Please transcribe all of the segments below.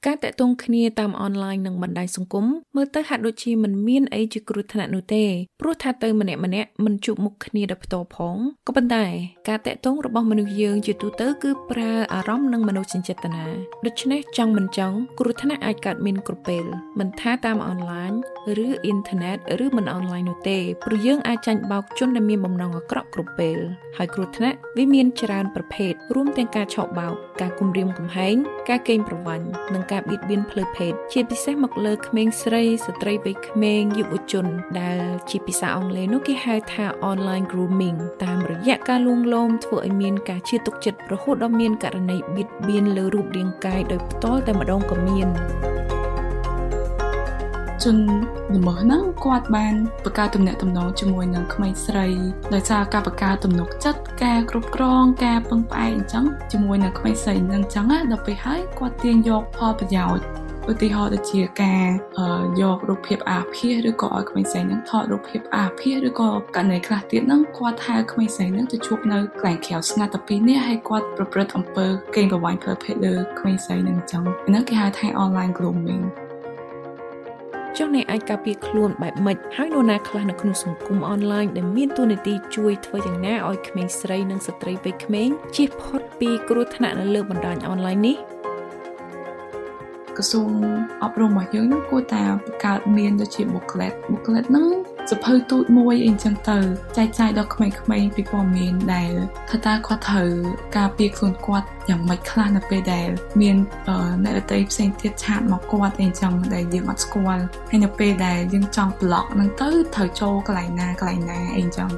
ការតាក់ទងគ្នាតាមអនឡាញនិងបណ្ដាញសង្គមមើលទៅហាក់ដូចជាមិនមានអីជាគ្រោះថ្នាក់នោះទេព្រោះថាទៅម្នាក់ៗមិនជួបមុខគ្នាដោយផ្ទាល់ផងក៏ប៉ុន្តែការតាក់ទងរបស់មនុស្សយើងជាទូទៅគឺប្រើអារម្មណ៍និងមនោសញ្ចេតនាដូច្នេះចង់មិនចង់គ្រោះថ្នាក់អាចកើតមានគ្រប់ពេលមិនថាតាមអនឡាញឬអ៊ីនធឺណិតឬមិនអនឡាញនោះទេព្រោះយើងអាចចាញ់បោកជនដែលមានបំណងអាក្រក់គ្រប់ពេលហើយគ្រោះថ្នាក់វាមានច្រើនប្រភេទរួមទាំងការឆក់បោកការគំរាមកំហែងការកេងប្រវ័ញ្ចនិងការបៀតបៀនផ្លូវភេទជាពិសេសមកលើក្មេងស្រីស្ត្រីវ័យក្មេងយុវជនដែលជាភាសាអង់គ្លេសនោះគេហៅថា online grooming តាមរយៈការលួងលោមធ្វើឲ្យមានការជឿទុកចិត្តរហូតដល់មានករណីបៀតបៀនលើរូបរាងកាយដោយផ្ទាល់តែម្ដងក៏មានជនល្មើសហ្នឹងគាត់បានបង្កើតទំនាក់ទំនងជាមួយនឹងក្មេងស្រីដោយសារការបង្កើតទំនុកចិត្តការគ្រប់គ្រងការពឹងផ្អែកអញ្ចឹងជាមួយនឹងក្មេងស្រីហ្នឹងអញ្ចឹងដល់ពេលហើយគាត់ទាញយកផលប្រយោជន៍ឧទាហរណ៍ដូចជាការយករូបភាពអាភាសឬក៏ឲ្យក្មេងស្រីហ្នឹងថតរូបភាពអាភាសឬក៏ករណីខ្លះទៀតហ្នឹងគាត់ហៅក្មេងស្រីហ្នឹងទៅជួបនៅកន្លែងក្រៅស្ងាត់តែពីរនាក់ហើយគាត់ប្រព្រឹត្តអំពើកេងប្រវ័ញ្ចផ្លូវភេទលើក្មេងស្រីហ្នឹងអញ្ចឹងហ្នឹងគេហៅថា online grooming ចុះអ្នកអាចការពារខ្លួនបែបម៉េចហើយនរណាខ្លះនៅក្នុងសង្គមអនឡាញដែលមានតួនាទីជួយធ្វើយ៉ាងណាឲ្យក្មេងស្រីនិងស្ត្រីវ័យក្មេងជៀសផុតពីគ្រោះថ្នាក់នៅលើបណ្ដាញអនឡាញនេះក្រសួងអប់រំរបស់យើងនឹងគួរតែបង្កើតមានដូចជា booklet ហ្នឹងសភៅទូចមួយអីចឹងទៅចែកចាយដល់ក្មេងៗពីព័ត៌មានដែលថាតើគាត់ត្រូវការពារខ្លួនគាត់យ៉ាងម៉េចខ្លះនៅពេលដែលមានអ្នកដទៃផ្សេងទៀតឆាតមកគាត់អីចឹងដែលយើងអត់ស្គាល់ហើយនៅពេលដែលយើងចង់ block ហ្នឹងទៅត្រូវចូលកន្លែងណាអីចឹង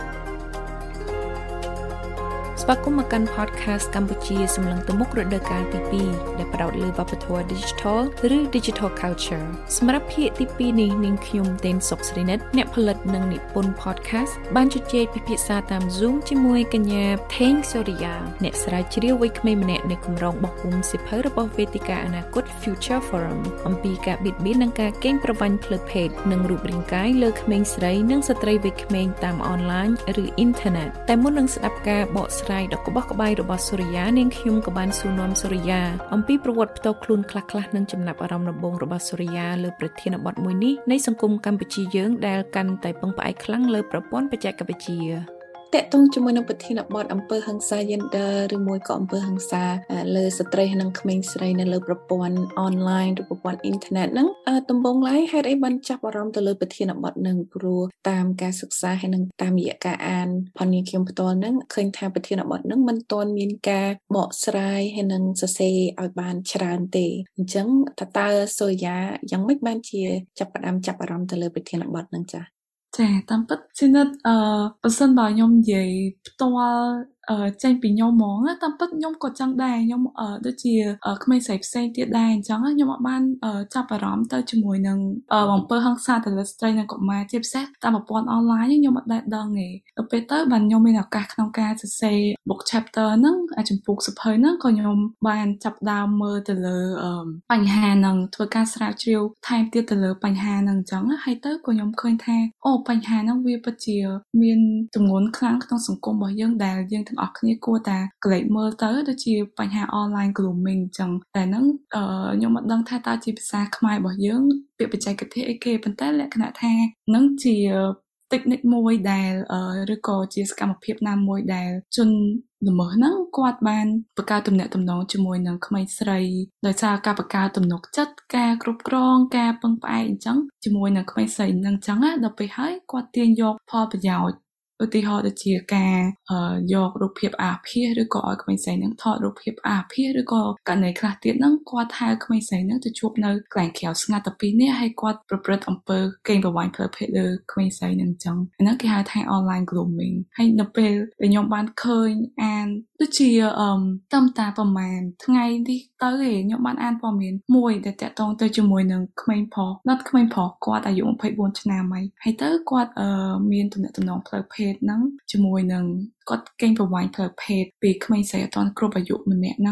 ស្វាគមន៍មកកាន់ podcast កម្ពុជាសម្លឹងទៅមុខរដូវកាលទី2ដែលផ្ដោតលើវប្បធម៌ digital ឬ digital culture សម្រាប់ភាគទី2នេះនាងខ្ញុំទេនសុកស្រីនិតអ្នកផលិតនិងនិពន្ធ podcast បានជជែកពិភាក្សាតាម Zoom ជាមួយកញ្ញាថេងសូរិយាអ្នកស្រាវជ្រាវវ័យក្មេងម្នាក់នៃគម្រោងបោះពុម្ពសៀវភៅរបស់វេទិកាអនាគត Future Forum អំពីការបៀតបៀននិងការកេងប្រវ័ញ្ចផ្លូវភេទនិងរូបរាងកាយលើក្មេងស្រីនិងស្ត្រីវ័យក្មេងតាមអនឡាញឬអ៊ីនធឺណិតតែមុននឹងស្ដាប់ការបកស្រាយដ៏ក្បោះក្បាយរបស់សូរិយានាងខ្ញុំក៏បានសួរនាំសូរិយាអំពីប្រវត្តិផ្ទាល់ខ្លួនខ្លះៗនិងចំណាប់អារម្មណ៍ដំបូងរបស់សូរិយាលើប្រធានបទមួយនេះនៃសង្គមកម្ពុជាយើងដែលកាន់តែពឹងផ្អែកខ្លាំងលើប្រព័ន្ធបច្ចេកវិទ្យាតកតងជាមួយនឹងប្រធានបទអំពើហិង្សា gender ឬមួយក៏អំពើហិង្សាលើស្ត្រីនិងក្មេងស្រីនៅលើប្រព័ន្ធអនឡាញឬប្រព័ន្ធអ៊ីនធឺណិតហ្នឹងដំបូងឡើយហេតុអីបានចាប់អារម្មណ៍ទៅលើប្រធានបទហ្នឹងព្រោះតាមការសិក្សាហើយនិងតាមរយៈការអានផងនាងខ្ញុំផ្ទាល់ហ្នឹងឃើញថាប្រធានបទហ្នឹងមិនទាន់មានការបកស្រាយហើយនិងសរសេរឲ្យបានច្រើនទេអញ្ចឹងតើសូរិយាយ៉ាងម៉េចបានជាចាប់អារម្មណ៍ទៅលើប្រធានបទហ្នឹងចា៎ចាតាមពិតជានិតបើសិនបើខ្ញុំនិយាយផ្ទាល់ចេញពីខ្ញុំហ្មងតាមពិតខ្ញុំក៏ចង់ដែរខ្ញុំដូចជាក្មេងស្រីផ្សេងទៀតដែរអញ្ចឹងខ្ញុំអត់បានចាប់អារម្មណ៍ទៅជាមួយនឹងអំពើហិង្សាទៅលើស្ត្រីនិងកុមារជាពិសេសតាមប្រព័ន្ធអនឡាញខ្ញុំអត់ដែរដឹងទេដល់ពេលទៅបានខ្ញុំមានឱកាសក្នុងការសរសេរ book chapter ហ្នឹងចំពោះសភៅហ្នឹងក៏ខ្ញុំបានចាប់ដើមមើលទៅលើបញ្ហាហ្នឹងធ្វើការស្រាវជ្រាវថែមទៀតទៅលើបញ្ហាហ្នឹងអញ្ចឹងហើយទៅក៏ខ្ញុំឃើញថាបញ្ហាហ្នឹងវាពិតជាមានទម្ងន់ខ្លាំងក្នុងសង្គមរបស់យើងដែលយើងទាំងអស់គ្នាគួរតែក្លែកមើលទៅដូចជាបញ្ហា online grooming អញ្ចឹងតែហ្នឹងខ្ញុំមិនដឹងថាតើជាភាសាខ្មែររបស់យើងពាក្យបច្ចេកទេសអីគេប៉ុន្តែលក្ខណៈថាហ្នឹងជា technique មួយដែលឬក៏ជាសកម្មភាពណាមួយដែលជនល្មើសហ្នឹងគាត់បានបង្កើតទំនាក់ទំនងជាមួយនឹងក្មេងស្រីដោយសារការបង្កើតទំនុកចិត្តការគ្រប់គ្រងការពឹងផ្អែកអញ្ចឹងជាមួយនឹងក្មេងស្រីហ្នឹងអញ្ចឹងដល់ពេលហើយគាត់ទាញយកផលប្រយោជន៍ឧទាហរណ៍ដូចជាការយករូបភាពអាភាសឬក៏ឲ្យក្មេងស្រីហ្នឹងថតរូបភាពអាភាសឬក៏ករណីខ្លះទៀតហ្នឹងគាត់ហៅក្មេងស្រីហ្នឹងទៅជួបនៅកន្លែងក្រៅស្ងាត់តែពីរនាក់ហើយគាត់ប្រព្រឹត្តអំពើកេងប្រវ័ញ្ចផ្លូវភេទលើក្មេងស្រីហ្នឹងអញ្ចឹងហ្នឹងគេហៅថា online grooming ហើយនៅពេលដែលខ្ញុំបានឃើញអានដូចជាតាមតាប្រហែលថ្ងៃនេះទៅខ្ញុំបានអានព័ត៌មានមួយដែលតាក់ទងទៅជាមួយនឹងក្មេងប្រុសគាត់អាយុ24ឆ្នាំហើយទៅគាត់មានទំនាក់ទំនងផ្លូវភេទហ្នឹងជាមួយនឹងគាត់កេងប្រវ័ញ្ចផ្លូវភេទពីក្មេងស្រីអត់ទាន់គ្រប់អាយុម្នាក់ហ្នឹងណា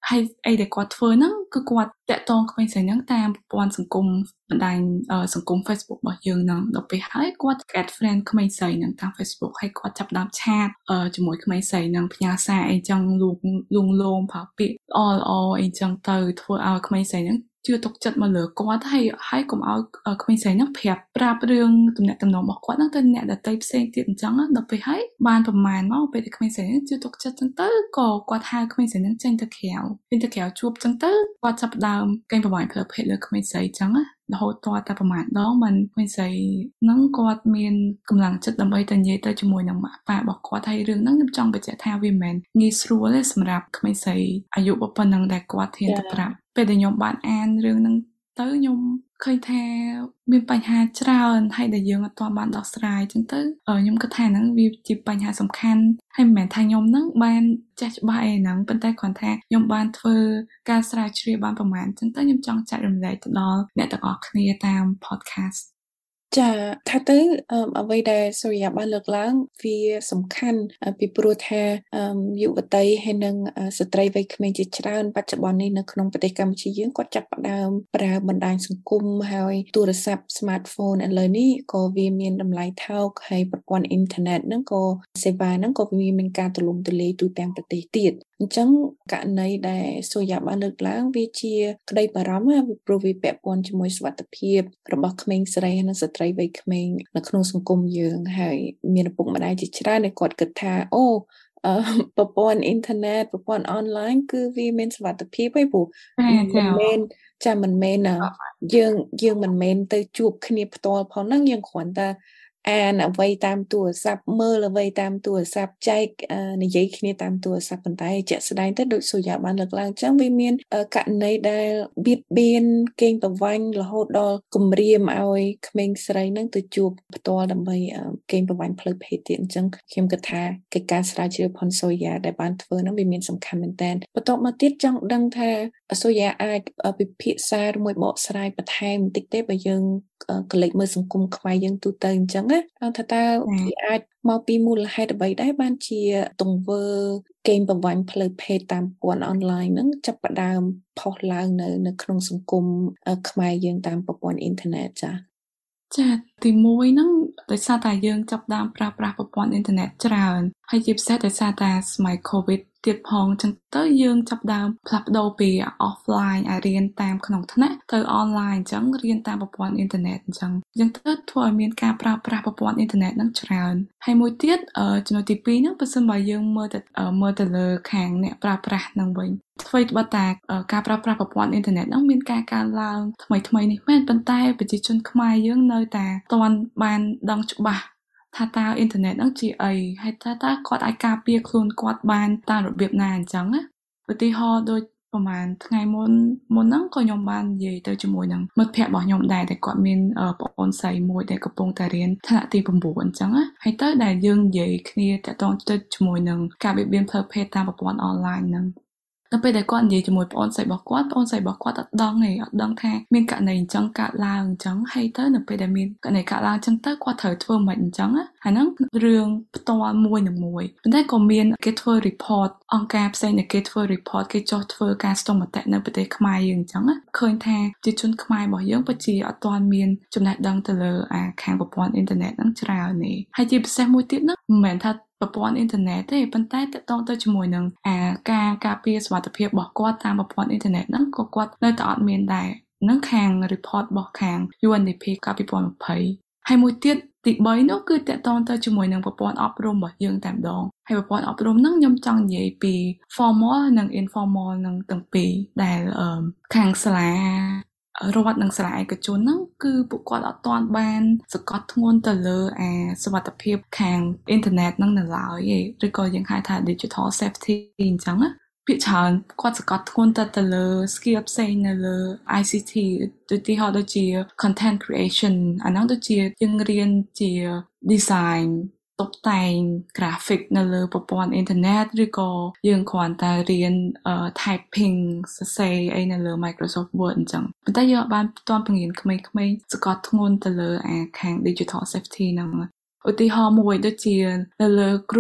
ហើយអីដែលគាត់ធ្វើហ្នឹងគឺគាត់តាក់ទងក្មេងស្រីហ្នឹងតាមប្រព័ន្ធសង្គមបណ្ដាញសង្គម Facebook របស់យើងហ្នឹងដល់ពេលហើយគាត់ add friend ក្មេងស្រីហ្នឹងតាម Facebook ហើយគាត់ចាប់ដើមឆាតជាមួយក្មេងស្រីហ្នឹងផ្ញើសារអីចឹងលួងលោមប្រើពាក្យល្អអីចឹងទៅធ្វើឲ្យក្មេងស្រីហ្នឹងជឿទុកចិត្តមកលើគាត់ហើយកុំឲ្យក្មេងស្រីហ្នឹងប្រាប់រឿងទំនាក់ទំនងរបស់គាត់ហ្នឹងទៅអ្នកដទៃផ្សេងទៀតអញ្ចឹងដល់ពេលហើយបានប្រហែលមកពេលដែលក្មេងស្រីហ្នឹងជឿទុកចិត្តអញ្ចឹងទៅក៏គាត់ហៅក្មេងស្រីហ្នឹងចេញទៅក្រៅជួបអញ្ចឹងទៅគាត់ចាប់ផ្ដើមកេងប្រវ័ញ្ចផ្លូវភេទលើក្មេងស្រីអញ្ចឹងរហូតតតែប្រហែលដងមិនក្មេងស្រីហ្នឹងគាត់មានកម្លាំងចិត្តដើម្បីទៅនិយាយទៅជាមួយនឹងម៉ាក់ប៉ារបស់គាត់ហើយរឿងហ្នឹងខ្ញុំចង់បញ្ជាក់ថាវាមិនមែនងាយស្រួលទេសម្រាប់ក្មេងស្រីអាយុប៉ុណ្ណឹងដែលគាត់ហ៊ានទៅប្រាប់ពេលដែលខ្ញុំបានអានរឿងហ្នឹងទៅខ្ញុំឃើញថាមានបញ្ហាច្រើនហើយដែលយើងអត់ទាន់បានដោះស្រាយអញ្ចឹងទៅខ្ញុំគិតថាហ្នឹងវាជាបញ្ហាសំខាន់ហើយមិនមែនថាខ្ញុំហ្នឹងបានចេះច្បាស់អីហ្នឹងប៉ុន្តែគ្រាន់ថាខ្ញុំបានធ្វើការស្រាវជ្រាវបានប្រហែលអញ្ចឹងទៅខ្ញុំចង់ចែករំលែកទៅដល់អ្នកទាំងអស់គ្នាតាម podcast ចាថាទៅអ្វីដែលសូរិយាបានលើកឡើងវាសំខាន់ពីព្រោះថាយុវតីហើយនិងស្ត្រីវ័យក្មេងជាច្រើនបច្ចុប្បន្ននេះនៅក្នុងប្រទេសកម្ពុជាយើងគាត់ចាប់ផ្ដើមប្រើបណ្ដាញសង្គមហើយទូរស័ព្ទ smartphone ឥឡូវនេះក៏វាមានតម្លៃថោកហើយប្រព័ន្ធអ៊ីនធឺណិតហ្នឹងក៏សេវាហ្នឹងក៏វាមានការទូលំទូលាយទូទាំងប្រទេសទៀតអញ្ចឹងករណីដែលសូរិយាបានលើកឡើងវាជាក្តីបារម្ភព្រោះវាពាក់ព័ន្ធជាមួយសុវត្ថិភាពរបស់ក្មេងស្រីនិងស្ត្រីវ័យក្មេងនៅក្នុងសង្គមយើងហើយមានឪពុកម្ដាយជាច្រើនដែលគាត់គិតថាប្រព័ន្ធអ៊ីនធឺណិតប្រព័ន្ធអនឡាញគឺវាមានសុវត្ថិភាពឯព្រោះមិនមែនយើងមិនមែនទៅជួបគ្នាផ្ទាល់ផងហ្នឹងយើងគ្រាន់តែអានអ្វីតាមទូរស័ព្ទមើលអ្វីតាមទូរស័ព្ទចែកនិយាយគ្នាតាមទូរស័ព្ទប៉ុន្តែជាក់ស្ដែងទៅដូចសូយ៉ាបានលើកឡើងអញ្ចឹងវាមានករណីដែលបៀតបៀនកេងប្រវ័ញ្ចរហូតដល់គំរាមឲ្យក្មេងស្រីនឹងទៅជួបផ្ទាល់ដើម្បីកេងប្រវ័ញ្ចផ្លូវភេទទៀតអញ្ចឹងខ្ញុំគិតថាកិច្ចការស្រាវជ្រាវផុនសូយ៉ាដែលបានធ្វើហ្នឹងវាមានសំខាន់មែនតើបន្ទាប់មកទៀតចង់ដឹងថាសូយ៉ាអាចពិភាក្សាមួយបកស្រាយបន្ថែមបន្តិចទេបើយើងកលេចមើលសង្គមខ្មែរយើងទូទៅអញ្ចឹងណាថាតើវាអាចមកពីមូលហេតុអ្វីដែរបានជាទង្វើកេងប្រវ័ញ្ចផ្លូវភេទតាមប្រព័ន្ធអនឡាញហ្នឹងចាប់ផ្ដើមផុសឡើងនៅក្នុងសង្គមខ្មែរយើងតាមប្រព័ន្ធអ៊ីនធឺណិតចាទីមួយហ្នឹងដោយសារតែយើងចាប់ផ្ដើមប្រើប្រាស់ប្រព័ន្ធអ៊ីនធឺណិតច្រើនហើយជាពិសេសដោយសារតែសម័យ COVID ទៀតផងអញ្ចឹងទៅយើងចាប់ផ្ដើមផ្លាស់ប្ដូរពី offline រៀនតាមក្នុងថ្នាក់ទៅ online អញ្ចឹងរៀនតាមប្រព័ន្ធអ៊ីនធឺណិតអញ្ចឹងទៅធ្វើឲ្យមានការប្រើប្រាស់ប្រព័ន្ធអ៊ីនធឺណិតហ្នឹងច្រើនហើយមួយទៀតចំណុចទី2ហ្នឹងបើសិនបើយើងមើលទៅលើខាងអ្នកប្រើប្រាស់ហ្នឹងវិញអ្វីត្បិតតែការប្រើប្រាស់ប្រព័ន្ធអ៊ីនធឺណិតហ្នឹងមានការកើនឡើងថ្មីនេះមែនប៉ុន្តែប្រជាជនខ្មែរយើងនៅតែទាន់បានដឹងច្បាស់ថាតើអ៊ីនធឺណិតហ្នឹងជាអីហើយតើគាត់អាចការពារខ្លួនគាត់បានតាមរបៀបណាអញ្ចឹងណាឧទាហរណ៍ដូចប្រហែលថ្ងៃមុនហ្នឹងក៏ខ្ញុំបាននិយាយទៅជាមួយនឹងមិត្តភ័ក្តិរបស់ខ្ញុំដែរតែគាត់មានប្អូនស្រីមួយដែលកំពុងតែរៀនថ្នាក់ទី9អញ្ចឹងណាហើយទៅដែលយើងនិយាយគ្នាតាក់ទងទៅជាមួយនឹងការបៀតបៀនផ្លូវភេទតាមប្រព័ន្ធអនឡាញហ្នឹងដល់ពេលដែលគាត់និយាយជាមួយប្អូនស្រីរបស់គាត់អត់ដឹងថាមានករណីអញ្ចឹងកើតឡើងអញ្ចឹងហើយទៅនៅពេលដែលមានករណីកើតឡើងអញ្ចឹងទៅគាត់ត្រូវធ្វើមិនអញ្ចឹងហើយហ្នឹងរឿងផ្ទាល់មួយនឹងមួយប៉ុន្តែក៏មានគេធ្វើ report អង្គការផ្សេងដែលគេធ្វើ report គេចុះធ្វើការស្ទង់មតិនៅប្រទេសខ្មែរយើងអញ្ចឹងឃើញថាជាជនខ្មែររបស់យើងពិតជាអត់ទាន់មានចំណេះដឹងទៅលើខាងប្រព័ន្ធអ៊ីនធឺណិតហ្នឹងច្រើនទេហើយជាពិសេសមួយទៀតហ្នឹងមិនមែនថាប្រព័ន្ធអ៊ីនធឺណិតទេប៉ុន្តែតកតងទៅជាមួយនឹងការការពារសុវត្ថិភាពរបស់គាត់តាមប្រព័ន្ធអ៊ីនធឺណិតហ្នឹងក៏គាត់នៅតែអត់មានដែរនឹងខាង report របស់ខាង UNDP កាលពី2020ហើយមួយទៀតទី3នោះគឺតកតងទៅជាមួយនឹងប្រព័ន្ធអប់រំរបស់យើងតែម្ដងហើយប្រព័ន្ធអប់រំហ្នឹងខ្ញុំចង់និយាយពី formal និង informal នឹងទាំងពីរដែលខាងសាលារដ្ឋនិងសាលាឯកជនហ្នឹងគឺពួកគាត់អត់ទាន់បានសង្កត់ធ្ងន់ទៅលើសុវត្ថិភាពខាងអ៊ីនធឺណិតហ្នឹងនៅឡើយទេឬក៏យើងហៅថា digital safety អញ្ចឹងណាភាគច្រើនគាត់សង្កត់ធ្ងន់ទៅលើ skill ផ្សេងនៅលើ ICT ឧទាហរណ៍ដូចជា content creation អាហ្នឹងដូចជាយើងរៀនជា designតុបតែង graphic នៅលើប្រព័ន្ធអ៊ីនធឺណិតឬក៏យើងគ្រាន់តែរៀនtyping សរសេរអីនៅលើ Microsoft Word អញ្ចឹងប៉ុន្តែយើងអាចបានផ្ទាន់បង្រៀនក្មេងៗសង្កត់ធ្ងន់ទៅលើខាង digital safety ហ្នឹងឧទាហរណ៍មួយដូចជានៅលើគ្រូ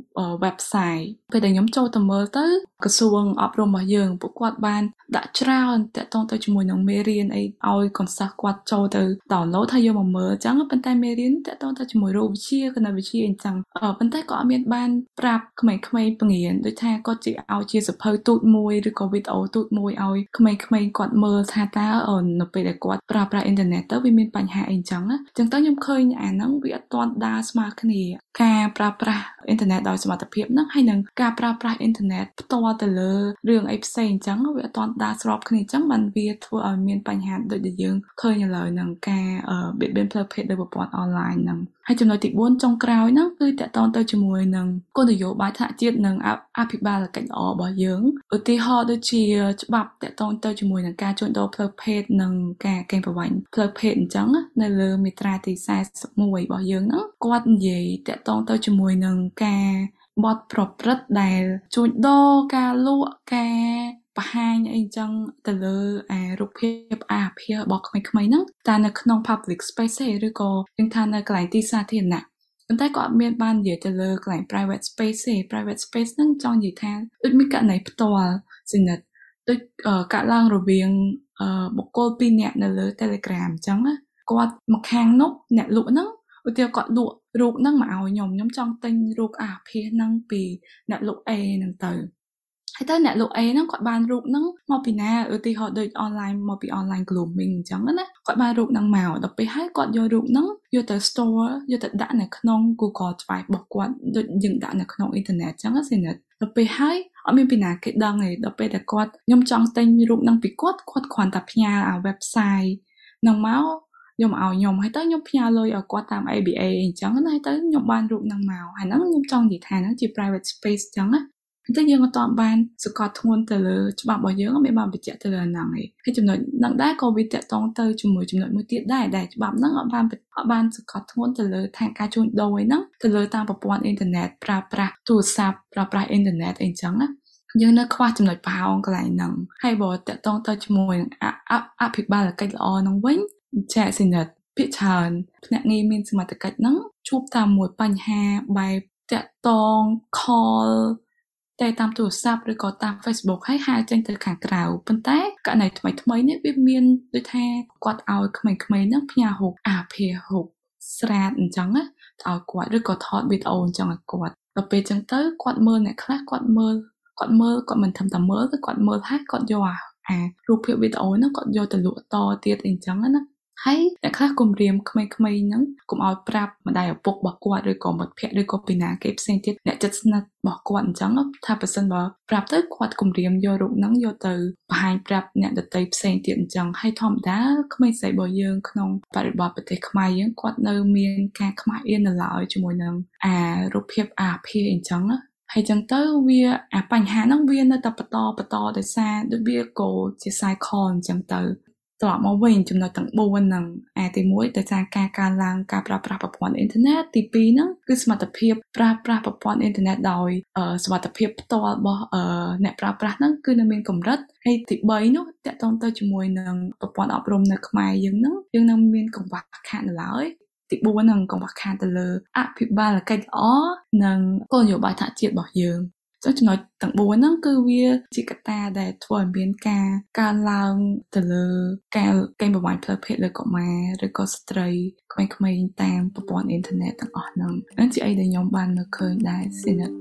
website ពេលដែលខ្ញុំចូលទៅមើលទៅក្រសួងអប់រំរបស់យើងពួកគាត់បានដាក់ច្រើនតាក់ទងទៅជាមួយនឹងមេរៀនអីឲ្យកូនសិស្សគាត់ចូលទៅ download ហើយយកមកមើលអញ្ចឹងប៉ុន្តែមេរៀនតាក់ទងទៅជាមួយរូបវិទ្យាគណិតវិទ្យាអញ្ចឹងប៉ុន្តែក៏អត់មានបានប្រាប់ក្មេងៗបង្រៀនដូចថាគាត់ជាឲ្យជាសភៅទូតមួយឬក៏វីដេអូទូតមួយឲ្យក្មេងៗគាត់មើលថាតើនៅពេលដែលគាត់ប្រើប្រាស់អ៊ីនធឺណិតទៅវាមានបញ្ហាអីអញ្ចឹងណាអញ្ចឹងទៅខ្ញុំឃើញអាហ្នឹងវាអត់ទាន់ដើរស្មើគ្នាការប្រើប្រាស់អ៊ីនធឺណិតដោយសមត្ថភាពហ្នឹងហើយនឹងការប្រើប្រាស់អ៊ីនធឺណិតផ្ទាល់ទៅលើរឿងអីផ្សេងអញ្ចឹងវាអត់ទាន់ដើរស្របគ្នាអញ្ចឹងបានវាធ្វើឲ្យមានបញ្ហាដូចដែលយើងឃើញឥឡូវហ្នឹងការបៀតបៀនផ្លូវភេទដោយប្រព័ន្ធអនឡាញហ្នឹងហើយចំណុចទី4ចុងក្រោយហ្នឹងគឺតកតងទៅជាមួយនឹងគោលនយោបាយថ្នាក់ជាតិនិងអភិបាលកិច្ចល្អរបស់យើងឧទាហរណ៍ដូចជាច្បាប់តកតងទៅជាមួយនឹងការជួញដូរផ្លូវភេទនិងការកេងប្រវ័ញ្ចផ្លូវភេទអញ្ចឹងនៅលើមាត្រាទី41របស់យើងហ្នឹងគាត់និយាយតកតងទៅជាមួយនឹងការបទប្រព្រឹត្តដែលជួញដូរការលក់ការបង្ហាញអីចឹងទៅលើរូបភាពអាភាសរបស់ក្មេងៗហ្នឹងតែនៅក្នុង public space ទេឬក៏យើងថានៅកន្លែងទីសាធារណៈប៉ុន្តែក៏អត់មានបាននិយាយទៅលើកន្លែង private space ទេ private space ហ្នឹងចង់និយាយថាដូចមានករណីផ្ទាល់សិនដូចកាក់ឡើងរវាងបុគ្គល2នាក់នៅលើ Telegram អញ្ចឹងគាត់មកខាងនោះអ្នកលក់ហ្នឹងឧទាហរណ៍គាត់លក់រូបហ្នឹងមកឲ្យខ្ញុំចង់ទិញរូបអាភាសហ្នឹងពីអ្នកលក់ A ហ្នឹងទៅហើយទៅអ្នកលក់ A ហ្នឹងគាត់បានរូបហ្នឹងមកពីណាឧទាហរណ៍ដូច online មកពី online grooming អញ្ចឹងណាគាត់បានរូបហ្នឹងមកដល់ពេលហើយគាត់យករូបហ្នឹងយកទៅ store យកទៅដាក់នៅក្នុង Google Drive របស់គាត់ដូចយើងដាក់នៅក្នុងអ៊ីនធឺណិតអញ្ចឹងណាដល់ពេលហើយអត់មានពីណាគេដឹងទេដល់ពេលតែគាត់ខ្ញុំចង់ទិញរូបហ្នឹងពីគាត់គ្រាន់តែផ្ញើអា website ហ្នឹងមកខ្ញុំឲ្យខ្ញុំហើយទៅខ្ញុំផ្ញើលុយឲ្យគាត់តាម ABA អញ្ចឹងណាហើយទៅខ្ញុំបានរូបហ្នឹងមកហើយហ្នឹងខ្ញុំចង់និយាយថាហ្នឹងជា private space អញ្ចឹងណាតែយើងអត់បានសកត់ធ្ងន់ទៅលើច្បាប់របស់យើងមិនបានបញ្ជាក់ទៅលើហ្នឹងឯងហើយចំណុចហ្នឹងដែរក៏វាតកតងទៅជាមួយចំណុចមួយទៀតដែរច្បាប់ហ្នឹងអត់បានសកត់ធ្ងន់ទៅលើថាការជួញដូរហ្នឹងទៅលើតាមប្រព័ន្ធអ៊ីនធឺណិតប្រើប្រាស់ទូរស័ព្ទប្រើប្រាស់អ៊ីនធឺណិតអីចឹងណាយើងនៅខ្វះចំណុចប្រហោងកន្លែងហ្នឹងហើយបើតកតងទៅជាមួយនឹងអភិបាលកិច្ចល្អហ្នឹងវិញចាក់សិនិតភាគច្រើនភ្នាក់ងារមានសមត្ថកិច្ចហ្នឹងជួបតាមមួយបញ្ហាបែបតកតង callតែតាមទូរស័ព្ទឬក៏តាម Facebook ហើយហៅចេញទៅខាងក្រៅប៉ុន្តែករណីថ្មីនេះវាមានដូចថាគាត់ឲ្យក្មេងៗហ្នឹងផ្ញើរូបអាភាសរូបស្រាតអញ្ចឹងណាឲ្យគាត់ឬក៏ថតវីដេអូអញ្ចឹងឲ្យគាត់ដល់ពេលអញ្ចឹងទៅគាត់មើលអ្នកខ្លះគាត់មើលគាត់មិនធំតែមើលទៅគាត់មើលហើយគាត់យករូបភាពវីដេអូហ្នឹងគាត់យកទៅលក់តទៀតអីអញ្ចឹងណាហើយអ្នកខ្លះគំរាមក្មេងៗហ្នឹងកុំឲ្យប្រាប់ម្ដាយឪពុករបស់គាត់ឬក៏មិត្តភ័ក្តិឬក៏ពីណាគេផ្សេងទៀតអ្នកជិតស្និទ្ធរបស់គាត់អញ្ចឹងថាបើសិនបើប្រាប់ទៅគាត់គំរាមយករូបហ្នឹងយកទៅបង្ហាញប្រាប់អ្នកដទៃផ្សេងទៀតអញ្ចឹងហើយធម្មតាក្មេងស្រីរបស់យើងក្នុងបរិបទប្រទេសខ្មែរយើងគាត់នៅមានការខ្មាស់អៀននៅឡើយជាមួយនឹងរូបភាពអាភាសអញ្ចឹងហើយចឹងទៅវាបញ្ហាហ្នឹងវានៅតែបន្តដោយសារដូចវាក៏ជា cycle អញ្ចឹងទៅត្រឡប់មកវិញចំណុចទាំង4ហ្នឹងទី1ដោយសារការកើនឡើងការប្រើប្រាស់ប្រព័ន្ធអ៊ីនធឺណិតទី2ហ្នឹងគឺសមត្ថភាពប្រើប្រាស់ប្រព័ន្ធអ៊ីនធឺណិតដោយសមត្ថភាពផ្ទាល់របស់អ្នកប្រើប្រាស់ហ្នឹងគឺនៅមានកម្រិតហើយទី3នោះតកតងទៅជាមួយនឹងប្រព័ន្ធអប់រំនៅខ្មែរយើងនឹងមានកង្វះខាតនៅឡើយទី4ហ្នឹងកង្វះខាតទៅលើអភិបាលកិច្ចល្អនិងគោលនយោបាយថ្នាក់ជាតិរបស់យើងចំណុចទាំង4ហ្នឹងគឺវាជាកត្តាដែលធ្វើឲ្យមានការកើនឡើងទៅលើការកេងប្រវ័ញ្ចផ្លូវភេទលើកុមារឬក៏ស្ត្រីក្មេងៗតាមប្រព័ន្ធអ៊ីនធឺណិតទាំងអស់ហ្នឹងជាអីដែលខ្ញុំបានមើលឃើញដែរសិន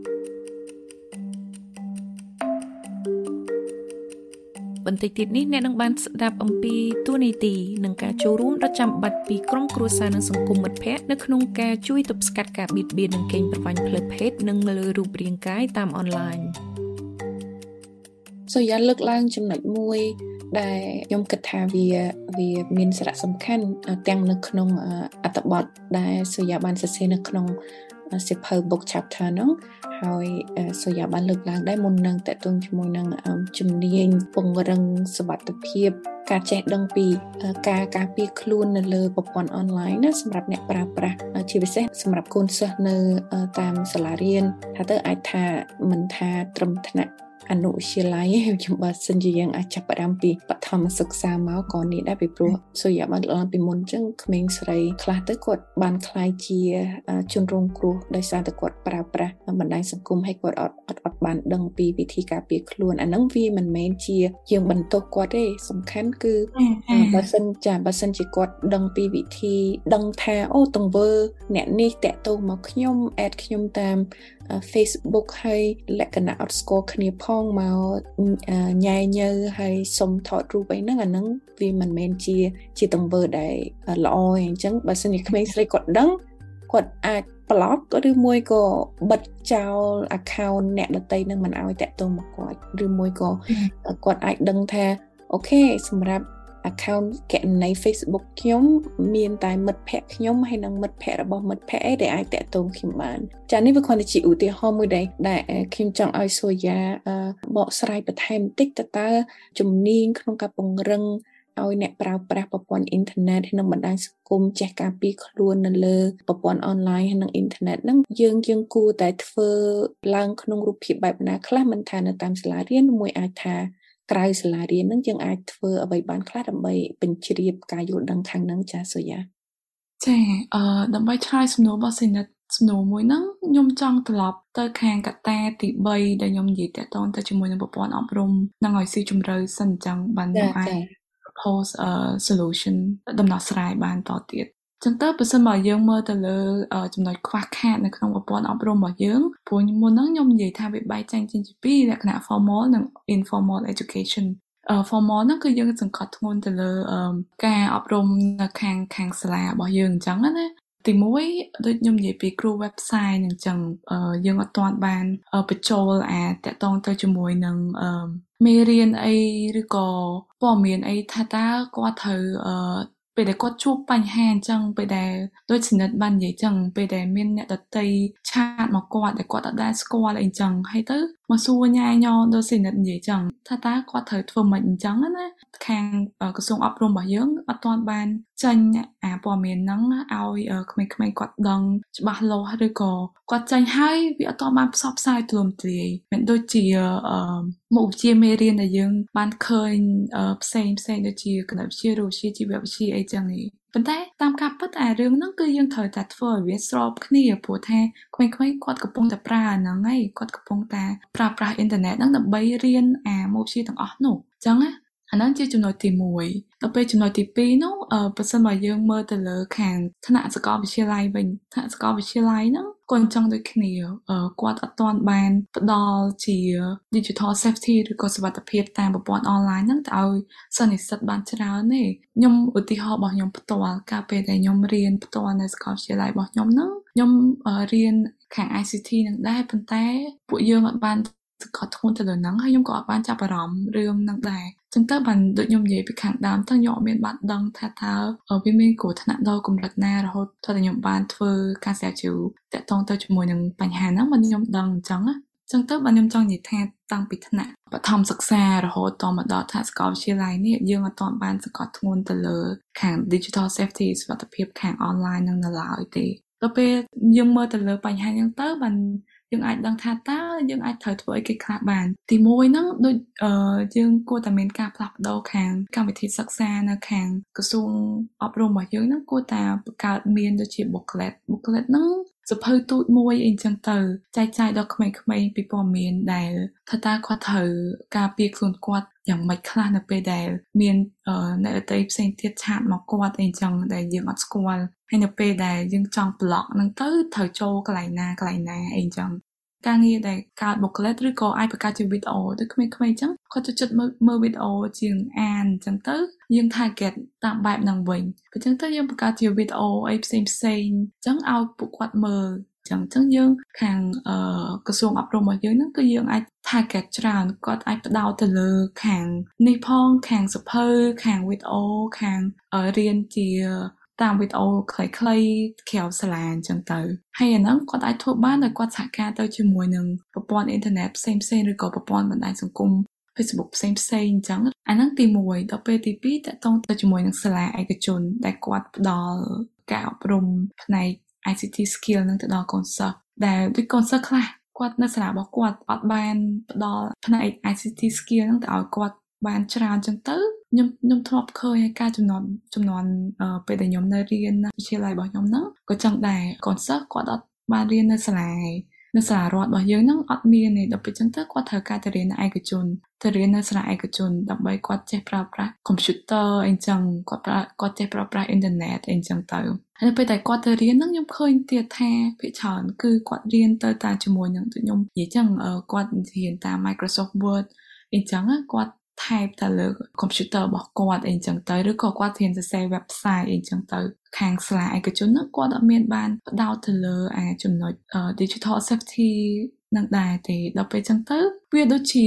បន្តិចទៀតនេះអ្នកនឹងបានស្ដាប់អំពីតួនាទីនិងការចូលរួមដ៏ចាំបាច់ពីក្រុមគ្រួសារនិងសង្គមមិត្តភ័ក្តិនៅក្នុងការជួយទប់ស្កាត់ការបៀតបៀននិងកេងប្រវ័ញ្ចផ្លូវភេទនិងលើរូបរាងកាយតាមអនឡាញយ៉ាងលើកឡើងចំណុចមួយដែលខ្ញុំគិតថាវាមានសារៈសំខាន់ទាំងនៅក្នុងអត្ថបទដែលសូយ៉ាបានសរសេរនៅក្នុងសៀវភៅ book chapter នោះហើយសូយ៉ាបានលើកឡើងដែរមុននឹងតកតងជាមួយនឹងជំនាញពង្រឹងសុវត្ថិភាពការចេះដឹងពីការការពារខ្លួននៅលើប្រព័ន្ធអនឡាញណាសម្រាប់អ្នកប្រើប្រាស់ជាពិសេសសម្រាប់កូនសិស្សនៅតាមសាលារៀនថាទៅអាចថាមិនថាត្រឹមថ្នាក់អនុវិទ្យាល័យខ្ញុំបើសិនជាយើងអាចចាប់ផ្ដើមពីបឋមសិក្សាមកក៏នេះដែរពីព្រោះសូយ៉ាបានឡើងពីមុនអញ្ចឹងក្មេងស្រីខ្លះទៅគាត់បានខ្លាយជាជនរងគ្រោះដោយសារតែគាត់ប្រើប្រាស់បណ្ដាញសង្គមហើយគាត់អត់បានដឹងពីវិធីការពារខ្លួនអាហ្នឹងវាមិនមែនជាយើងបន្ទោសគាត់ទេសំខាន់គឺបើសិនជាគាត់ដឹងពីវិធីដឹងថាអូទង្វើអ្នកនេះតាក់ទងមកខ្ញុំแอดខ្ញុំតាមFacebook ហើយលក្ខណៈអត់ស្គាល់គ្នាផងមកញ៉ែញើហើយសុំថតរូបអីហ្នឹងអាហ្នឹងវាមិនមែនជាទង្វើដែលល្អអញ្ចឹងបើសិនជាក្មេងស្រីគាត់ដឹងគាត់អាច block ឬមួយក៏បិទចោល account អ្នកដទៃនឹងមិនឲ្យតាក់ទងមកគាត់ឬមួយក៏គាត់អាចដឹងថាអូខេសម្រាប់account គណនី Facebook ខ្ញុំមានតែមិត្តភ័ក្តិខ្ញុំហើយនិងមិត្តភ័ក្តិរបស់មិត្តភ័ក្តិអីដែលអាចតាក់ទងខ្ញុំបានចា៎នេះវាគ្រាន់តែជាឧទាហរណ៍មួយដែលខ្ញុំចង់ឲ្យសូយ៉ាបកស្រាយបន្ថែមបន្តិចតើជំនាញក្នុងការពង្រឹងឲ្យអ្នកប្រើប្រាស់ប្រព័ន្ធអ៊ីនធឺណិតហើយនិងបណ្ដាញសង្គមចេះការពារខ្លួននៅលើប្រព័ន្ធអនឡាញហើយនិងអ៊ីនធឺណិតហ្នឹងយើងគួរតែធ្វើឡើងក្នុងរូបភាពបែបណាខ្លះមិនថានៅតាមសាលារៀនមួយអាចថាក្រៅសាលារៀនហ្នឹងយើងអាចធ្វើអ្វីបានខ្លះដើម្បីបញ្ជ្រាបការយល់ដឹងខាងហ្នឹងចាសូយ៉ាចាដើម្បីឆ្លើយសំណួររបស់សិនិតសំណួរមួយហ្នឹងខ្ញុំចង់ត្រឡប់ទៅខាងកត្តាទី3ដែលខ្ញុំនិយាយតាក់ទងទៅជាមួយនឹងប្រព័ន្ធអប់រំនឹងឲ្យស៊ីជម្រៅសិនអញ្ចឹងបានខ្ញុំអាច propose solution ដំណោះស្រាយបានតទៀតចឹងទៅបើសិនបើយើងមើលទៅលើចំណុចខ្វះខាតនៅក្នុងប្រព័ន្ធអប់រំរបស់យើងព្រោះមុនហ្នឹងខ្ញុំនិយាយថាវាបែកចែកចេញជាពីរលក្ខណៈ formal និង informal education formal ហ្នឹងគឺយើងសង្កត់ធ្ងន់ទៅលើការអប់រំនៅខាងសាលារបស់យើងអញ្ចឹងណាទីមួយដូចខ្ញុំនិយាយពីគ្រូ website ហ្នឹងអញ្ចឹងយើងអត់ទាន់បានបញ្ចូលតាក់ទងទៅជាមួយនឹងមេរៀនអីឬក៏ព័ត៌មានអីថាតើគាត់ត្រូវពេលដែលគាត់ជួបបញ្ហាអញ្ចឹងពេលដែលដូចសនិទ្ធបាននិយាយអញ្ចឹងពេលដែលមានអ្នកដតីឆាតមកគាត់ដែលគាត់អត់ដែលស្គាល់អីអញ្ចឹងហើយទៅមកសួរញ៉ៃញ៉ដូចសនិទ្ធនិយាយអញ្ចឹងថាតើគាត់ត្រូវធ្វើម៉េចអញ្ចឹងណាខាងក្រសួងអប់រំរបស់យើងអត់ទាន់បានចេញព័ត៌មានហ្នឹងឲ្យក្មេងៗគាត់ដឹងច្បាស់លាស់ឬក៏គាត់ចេញហើយវាអត់ទាន់បានផ្សព្វផ្សាយទូលំទូលាយមិនដូចជាមុខវិជ្ជាមេរៀនដែលយើងបានឃើញផ្សេងដូចជាគណិតវិទ្យារូបវិទ្យាជីវវិទ្យាអីចឹងនេះប៉ុន្តែតាមការពិតរឿងហ្នឹងគឺយើងត្រូវតែធ្វើឲ្យវាស្របគ្នាព្រោះថាក្មេងៗគាត់កំពុងតែប្រើហ្នឹងហើយគាត់កំពុងតែប្រើប្រាស់អ៊ីនធឺណិតហ្នឹងដើម្បីរៀនមុខវិជ្ជាទាំងអស់នោះអញ្ចឹងណាអាហ្នឹងជាចំណុចទី1ដល់ពេលចំណុចទី2នោះបើសិនមកយើងមើលទៅលើខាងថ្នាក់សាកលវិទ្យាល័យវិញថ្នាក់សាកលវិទ្យាល័យហ្នឹងគាត់អញ្ចឹងដូចគ្នាគាត់អត់ទាន់បានផ្ដល់ជា digital safety ឬក៏សុវត្ថិភាពតាមប្រព័ន្ធអនឡាញហ្នឹងទៅឲ្យសិស្សនិស្សិតបានច្រើនទេខ្ញុំឧទាហរណ៍របស់ខ្ញុំផ្ទាល់កាលពេលដែលខ្ញុំរៀនផ្ទាល់នៅសាកលវិទ្យាល័យរបស់ខ្ញុំហ្នឹងខ្ញុំរៀនខាង ICT នឹងដែរប៉ុន្តែពួកយើងអត់បានក៏ធ្ងន់ទៅលើហ្នឹងហើយខ្ញុំក៏អត់បានចាប់អារម្មណ៍រឿងហ្នឹងដែរចឹងទៅបានដូចខ្ញុំនិយាយពីខាងដើមទៅខ្ញុំអត់មានបានដឹងថាតើវាមានគ្រោះថ្នាក់ដល់កម្រិតណារហូតដល់ខ្ញុំបានធ្វើការស្រាវជ្រាវតាក់ទងទៅជាមួយនឹងបញ្ហាហ្នឹងបានខ្ញុំដឹងអញ្ចឹងណាចឹងទៅបានខ្ញុំចង់និយាយថាតាំងពីថ្នាក់បឋមសិក្សារហូតដល់មកដល់ថ្នាក់សាកលវិទ្យាល័យនេះយើងអត់ទាន់បានសង្កត់ធ្ងន់ទៅលើខាង digital safety សុវត្ថិភាពខាង online ហ្នឹងនៅឡើយទេដល់ពេលយើងមើលទៅលើបញ្ហាហ្នឹងទៅបានយើងអាចដឹងថាតើយើងអាចត្រូវធ្វើអីគេខ្លះបានទី1ហ្នឹងដូចយើងគួរតែមានការផ្លាស់ប្ដូរខាងកម្មវិធីសិក្សានៅខាងក្រសួងអប់រំរបស់យើងហ្នឹងគួរតែបង្កើតមានដូចជា booklet ហ្នឹងសភៅទូចមួយអីចឹងទៅចែកចាយដល់ក្មេងៗពីព័ត៌មានដែលថាតើគាត់ត្រូវការពារខ្លួនគាត់យ៉ាងម៉េចខ្លះនៅពេលដែលមានអ្នកដទៃផ្សេងទៀតឆាតមកគាត់អីចឹងដែលយើងអត់ស្គាល់ហើយនៅពេលដែលយើងចង់ block ហ្នឹងទៅត្រូវចូលកន្លែងណាអីចឹងការងារដែលកើត booklet ឬក៏អាចបង្កើតជាវីដេអូទៅក្មេងៗអញ្ចឹងគាត់ចូលចិត្តមើលវីដេអូជាងអានអញ្ចឹងទៅយើង target តាមបែបហ្នឹងវិញអញ្ចឹងទៅយើងបង្កើតជាវីដេអូអីផ្សេងអញ្ចឹងឲ្យពួកគាត់មើលអញ្ចឹងយើងខាងក្រសួងអប់រំរបស់យើងហ្នឹងគឺយើងអាច target ច្រើនគាត់អាចផ្ដោតទៅលើខាងនេះផងខាងសភៅខាងវីដេអូខាងរៀនជាតាមវីដេអូខ្លីៗក្រៅសាលាអញ្ចឹងទៅហើយអាហ្នឹងគាត់អាចធ្វើបានដោយគាត់សហការទៅជាមួយនឹងប្រព័ន្ធអ៊ីនធឺណិតផ្សេងឬក៏ប្រព័ន្ធបណ្ដាញសង្គម Facebook ផ្សេងអញ្ចឹងអាហ្នឹងទី1ដល់ពេលទី2តកតងទៅជាមួយនឹងសាលាឯកជនដែលគាត់ផ្ដល់ការអប់រំផ្នែក ICT skill នឹងទៅដល់កូនសិស្សដែលដូចកូនសិស្សខ្លះគាត់នៅសាលារបស់គាត់អត់បានផ្ដល់ផ្នែក ICT skill ហ្នឹងទៅឲ្យគាត់បានច្រើនចឹងទៅខ្ញុំធ្លាប់ឃើញការចំនួនពេលដែលខ្ញុំនៅរៀនវិទ្យាល័យរបស់ខ្ញុំហ្នឹងក៏ចឹងដែរកូនសិស្សគាត់អត់បានរៀននៅសាលារដ្ឋរបស់យើងហ្នឹងអត់មានទេដល់ពេលចឹងទៅគាត់ត្រូវការទៅរៀននៅឯកជនទៅរៀននៅសាលាឯកជនដើម្បីគាត់ចេះប្រើប្រាស់ computer អីចឹងគាត់ចេះប្រើប្រាស់ internet អីចឹងទៅហើយពេលតែគាត់ទៅរៀនហ្នឹងខ្ញុំឃើញទៀតថាភាគច្រើនគឺគាត់រៀនទៅតាមជាមួយនឹងខ្ញុំនិយាយចឹងគាត់រៀនតាម Microsoft Word អីចឹងគាត់type ទៅលើ computer របស់គាត់អីចឹងទៅឬក៏គាត់រៀនសរសេរ website អីចឹងទៅខាងសាលាឯកជនហ្នឹងគាត់អត់មានបានផ្ដោតទៅលើចំណុច digital safety នឹងដែរទេដល់ពេលចឹងទៅវាដូចជា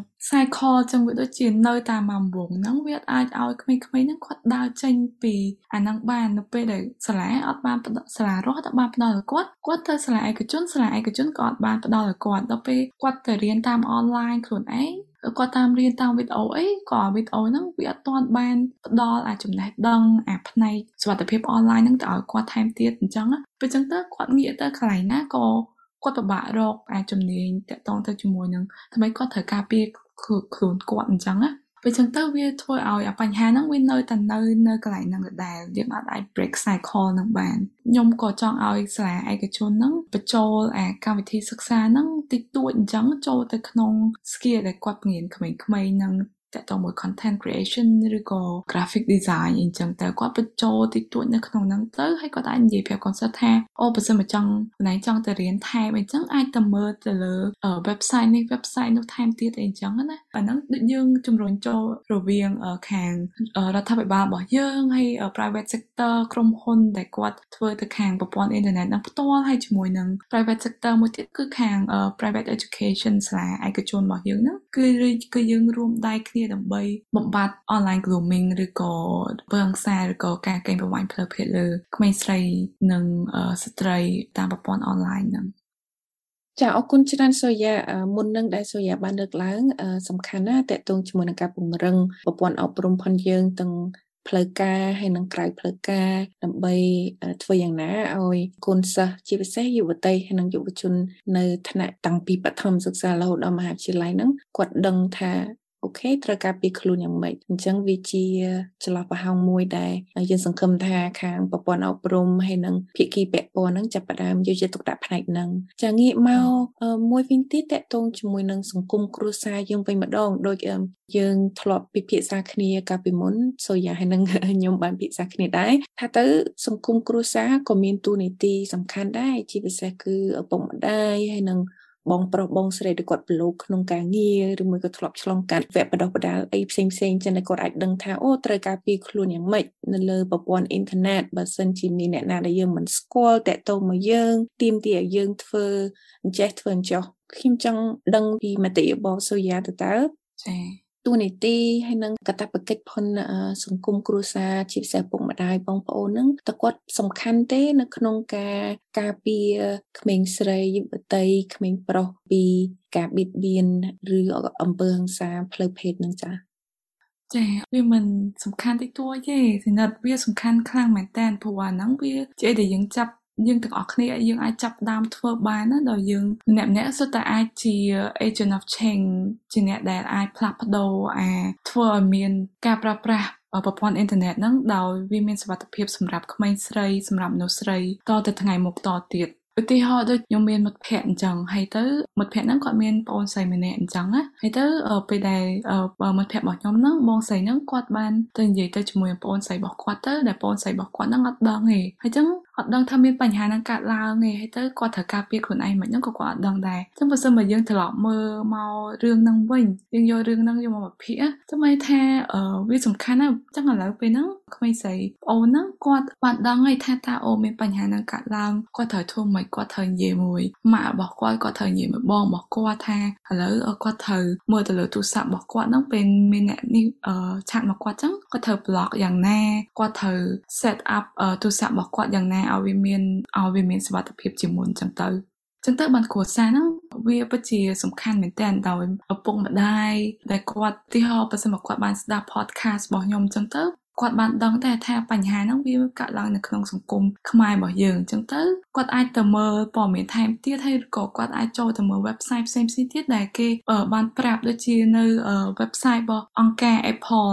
cycle ចឹងវាដូចជានៅតាមម៉ោងវងហ្នឹងវាអាចឲ្យក្មេងៗហ្នឹងគាត់ដើរចេញពីអាហ្នឹងបាននៅពេលដែលសាលាអត់បានសាលារដ្ឋអត់បានផ្ដល់ឲ្យគាត់ទៅសាលាឯកជនក៏អត់បានផ្ដល់ឲ្យគាត់ដល់ពេលគាត់ទៅរៀនតាម online ខ្លួនឯងគាត់តាមរៀនតាមវីដេអូអីក៏វីដេអូហ្នឹងវាអត់ទាន់បានផ្ដល់ចំណេះដឹងផ្នែកសុវត្ថិភាពអនឡាញហ្នឹងទៅឲ្យគាត់ថែមទៀតអញ្ចឹងពេលអញ្ចឹងទៅគាត់ងាកទៅកន្លែងណាក៏គាត់ពិបាករកជំនាញតាក់ទងទៅជាមួយនឹងថ្មីគាត់ត្រូវការពារខ្លួនគាត់អញ្ចឹងពេលអញ្ចឹងទៅវាធ្វើឲ្យបញ្ហាហ្នឹងវានៅតែនៅកន្លែងហ្នឹងដដែលយើងអាច break cycle ហ្នឹងបានខ្ញុំក៏ចង់ឲ្យសាលាឯកជនហ្នឹងបញ្ចូលកម្មវិធីសិក្សាហ្នឹងតិចតួចអញ្ចឹងចូលទៅក្នុង skill ដែលគាត់រៀនក្មេងៗហ្នឹងតាក់ទងមួយ content creation ឬក៏ graphic design អីចឹងទៅគាត់បញ្ចូលតិចតួចនៅក្នុងហ្នឹងទៅហើយគាត់អាចនិយាយប្រាប់កូនសិស្សថាអូបើសិនមកចង់ទៅរៀនថែមអីចឹងអាចទៅមើលទៅលើ website នេះ website នោះថែមទៀតអីចឹងណាអាហ្នឹងដូចយើងជំរុញចូលរវាងខាងរដ្ឋាភិបាលរបស់យើងហើយ private sector ក្រុមហ៊ុនដែលគាត់ធ្វើទៅខាងប្រព័ន្ធអ៊ីនធឺណិតហ្នឹងផ្ទាល់ហើយជាមួយនឹង private sector មួយទៀតគឺខាង private education សាលាឯកជនរបស់យើងហ្នឹងគឺយើងរួមដៃគ្នាដើម្បីបំបត្តិ online grooming ឬក៏ពើអង្សារឬក៏ការកេងប្រវ័ញ្ចផ្លូវភេទលើក្មេងស្រីនិងស្ត្រីតាមប្រព័ន្ធ online ហ្នឹងចាអរគុណច្រើនសូយ៉ាមុននឹងដែលសូយ៉ាបានលើកឡើងសំខាន់ណាស់តកតងជាមួយនឹងការពង្រឹងប្រព័ន្ធអប់រំផងយើងទាំងផ្លូវការហើយនិងក្រៅផ្លូវការដើម្បីធ្វើយ៉ាងណាឲ្យកូនសិស្សជាពិសេសយុវតីហើយនិងយុវជននៅថ្នាក់តាំងពីបឋមសិក្សារហូតដល់មហាវិទ្យាល័យហ្នឹងគាត់ដឹងថាអូខេត្រូវការពីខ្លួនយ៉ាងម៉េចអញ្ចឹងវាជាចន្លោះប្រហោងមួយដែលយើងសង្ឃឹមថាខាងប្រព័ន្ធអប់រំហើយនិងភាគីពាក់ព័ន្ធហ្នឹងចាប់ផ្ដើមយកចិត្តទុកដាក់ផ្នែកហ្នឹងចាងាកមកមួយវិញទៀតតកតងជាមួយនឹងសង្គមគ្រួសារយើងវិញម្ដងដូចយើងធ្លាប់ពិភាក្សាគ្នាកាលពីមុនសូយ៉ាហើយនឹងខ្ញុំបានពិភាក្សាគ្នាដែរថាទៅសង្គមគ្រួសារក៏មានតួនាទីសំខាន់ដែរជាពិសេសគឺឪពុកម្ដាយហើយនឹងបងប្រុសបងស្រីដែលគាត់ប្រឡូកក្នុងការងារឬមួយក៏ធ្លាប់ឆ្លងកាត់វគ្គបណ្ដុះបណ្ដាលអីផ្សេងចឹងតែគាត់អាចដឹងថាអូត្រូវការពីខ្លួនយ៉ាងម៉េចនៅលើប្រព័ន្ធអ៊ីនធឺណិតបើសិនជាមានអ្នកណាដែលយើងមិនស្គាល់តាក់ទងមកយើងទាមទារឲ្យយើងធ្វើអញ្ចេះធ្វើអញ្ចោះខ្ញុំចង់ដឹងពីមតិរបស់សូយ៉ាទៅតើចាតួនាទីហើយនឹងកាតព្វកិច្ចផងសង្គមគ្រួសារជាពិសេសពុកម្ដាយបងប្អូនហ្នឹងតើគាត់សំខាន់ទេនៅក្នុងការពារក្មេងស្រីយុវតីក្មេងប្រុសពីការបៀតបៀនឬអំពើហិង្សាផ្លូវភេទហ្នឹងចាចាវាមិនសំខាន់តិចតួចទេសម្រាប់វាសំខាន់ខ្លាំងមែនតើព្រោះអាហ្នឹងវាជាដែលយើងទាំងអស់គ្នាយើងអាចចាប់ដើមធ្វើបានណាដល់យើងម្នាក់សុទ្ធតែអាចជា agent of change ជាអ្នកដែលអាចផ្លាស់ប្ដូរធ្វើឲ្យមានការប្រើប្រាស់ប្រព័ន្ធអ៊ីនធឺណិតហ្នឹងដោយវាមានសុវត្ថិភាពសម្រាប់ក្មេងស្រីសម្រាប់មនុស្សស្រីតទៅថ្ងៃមុខតទៀតឧទាហរណ៍ដូចខ្ញុំមានមិត្តភ័ក្តិអញ្ចឹងហើយទៅមិត្តភ័ក្តិហ្នឹងគាត់មានប្អូនស្រីម្នាក់អញ្ចឹងណាហើយទៅពេលដែលមិត្តភ័ក្តិរបស់ខ្ញុំហ្នឹងបងស្រីហ្នឹងគាត់បានទៅនិយាយទៅជាមួយប្អូនស្រីរបស់គាត់ទៅដែលប្អូនស្រីរបស់គាត់ហ្នឹងអត់ដឹងទេហើយអញ្ចឹងអត់ដឹងថាមានបញ្ហាហ្នឹងកើតឡើងទេហើយទៅគាត់ត្រូវការពារខ្លួនឯងមិនហ្នឹងក៏គាត់អត់ដឹងដែរអញ្ចឹងបើសិនមកយើងត្រឡប់មើលមករឿងហ្នឹងវិញយើងយករឿងហ្នឹងយកមកវិភាគចាំមើលថាវាសំខាន់ណាស់អញ្ចឹងឥឡូវពេលហ្នឹងក្មេងស្រីប្អូនហ្នឹងគាត់បានដឹងហើយថាតើអូមានបញ្ហាហ្នឹងកើតឡើងគាត់ត្រូវធ្វើម៉េចគាត់ត្រូវនិយាយមួយម៉ាក់របស់គាត់ត្រូវនិយាយមួយបងរបស់គាត់ថាឥឡូវគាត់ត្រូវមើលទៅលើទូរស័ព្ទរបស់គាត់ហ្នឹងពេលមានអ្នកនេះឆាតមកគាត់អញ្ចឹងគាត់ត្រូវ block យ៉ាងណាគាត់ត្រូវ set up ទូរស័ព្ទរបស់គាត់យ៉ាងណាឲ្យវាមានសុវត្ថិភាពជាមុនអញ្ចឹងទៅបានគ្រួសារហ្នឹងវាពិតជាសំខាន់មែនតើដោយឪពុកម្ដាយដែលគាត់ទីហោបើសិនមកគាត់បានស្ដាប់ podcast របស់ខ្ញុំអញ្ចឹងទៅគាត់បានដឹងតែថាបញ្ហាហ្នឹងវាកើតឡើងនៅក្នុងសង្គមខ្មែររបស់យើងអញ្ចឹងទៅគាត់អាចទៅមើលព័ត៌មានថែមទៀតហើយក៏គាត់អាចចូលទៅមើល website ផ្សេងៗទៀតដែលគេបានប្រាប់ដូចជានៅ website របស់អង្គការ Apple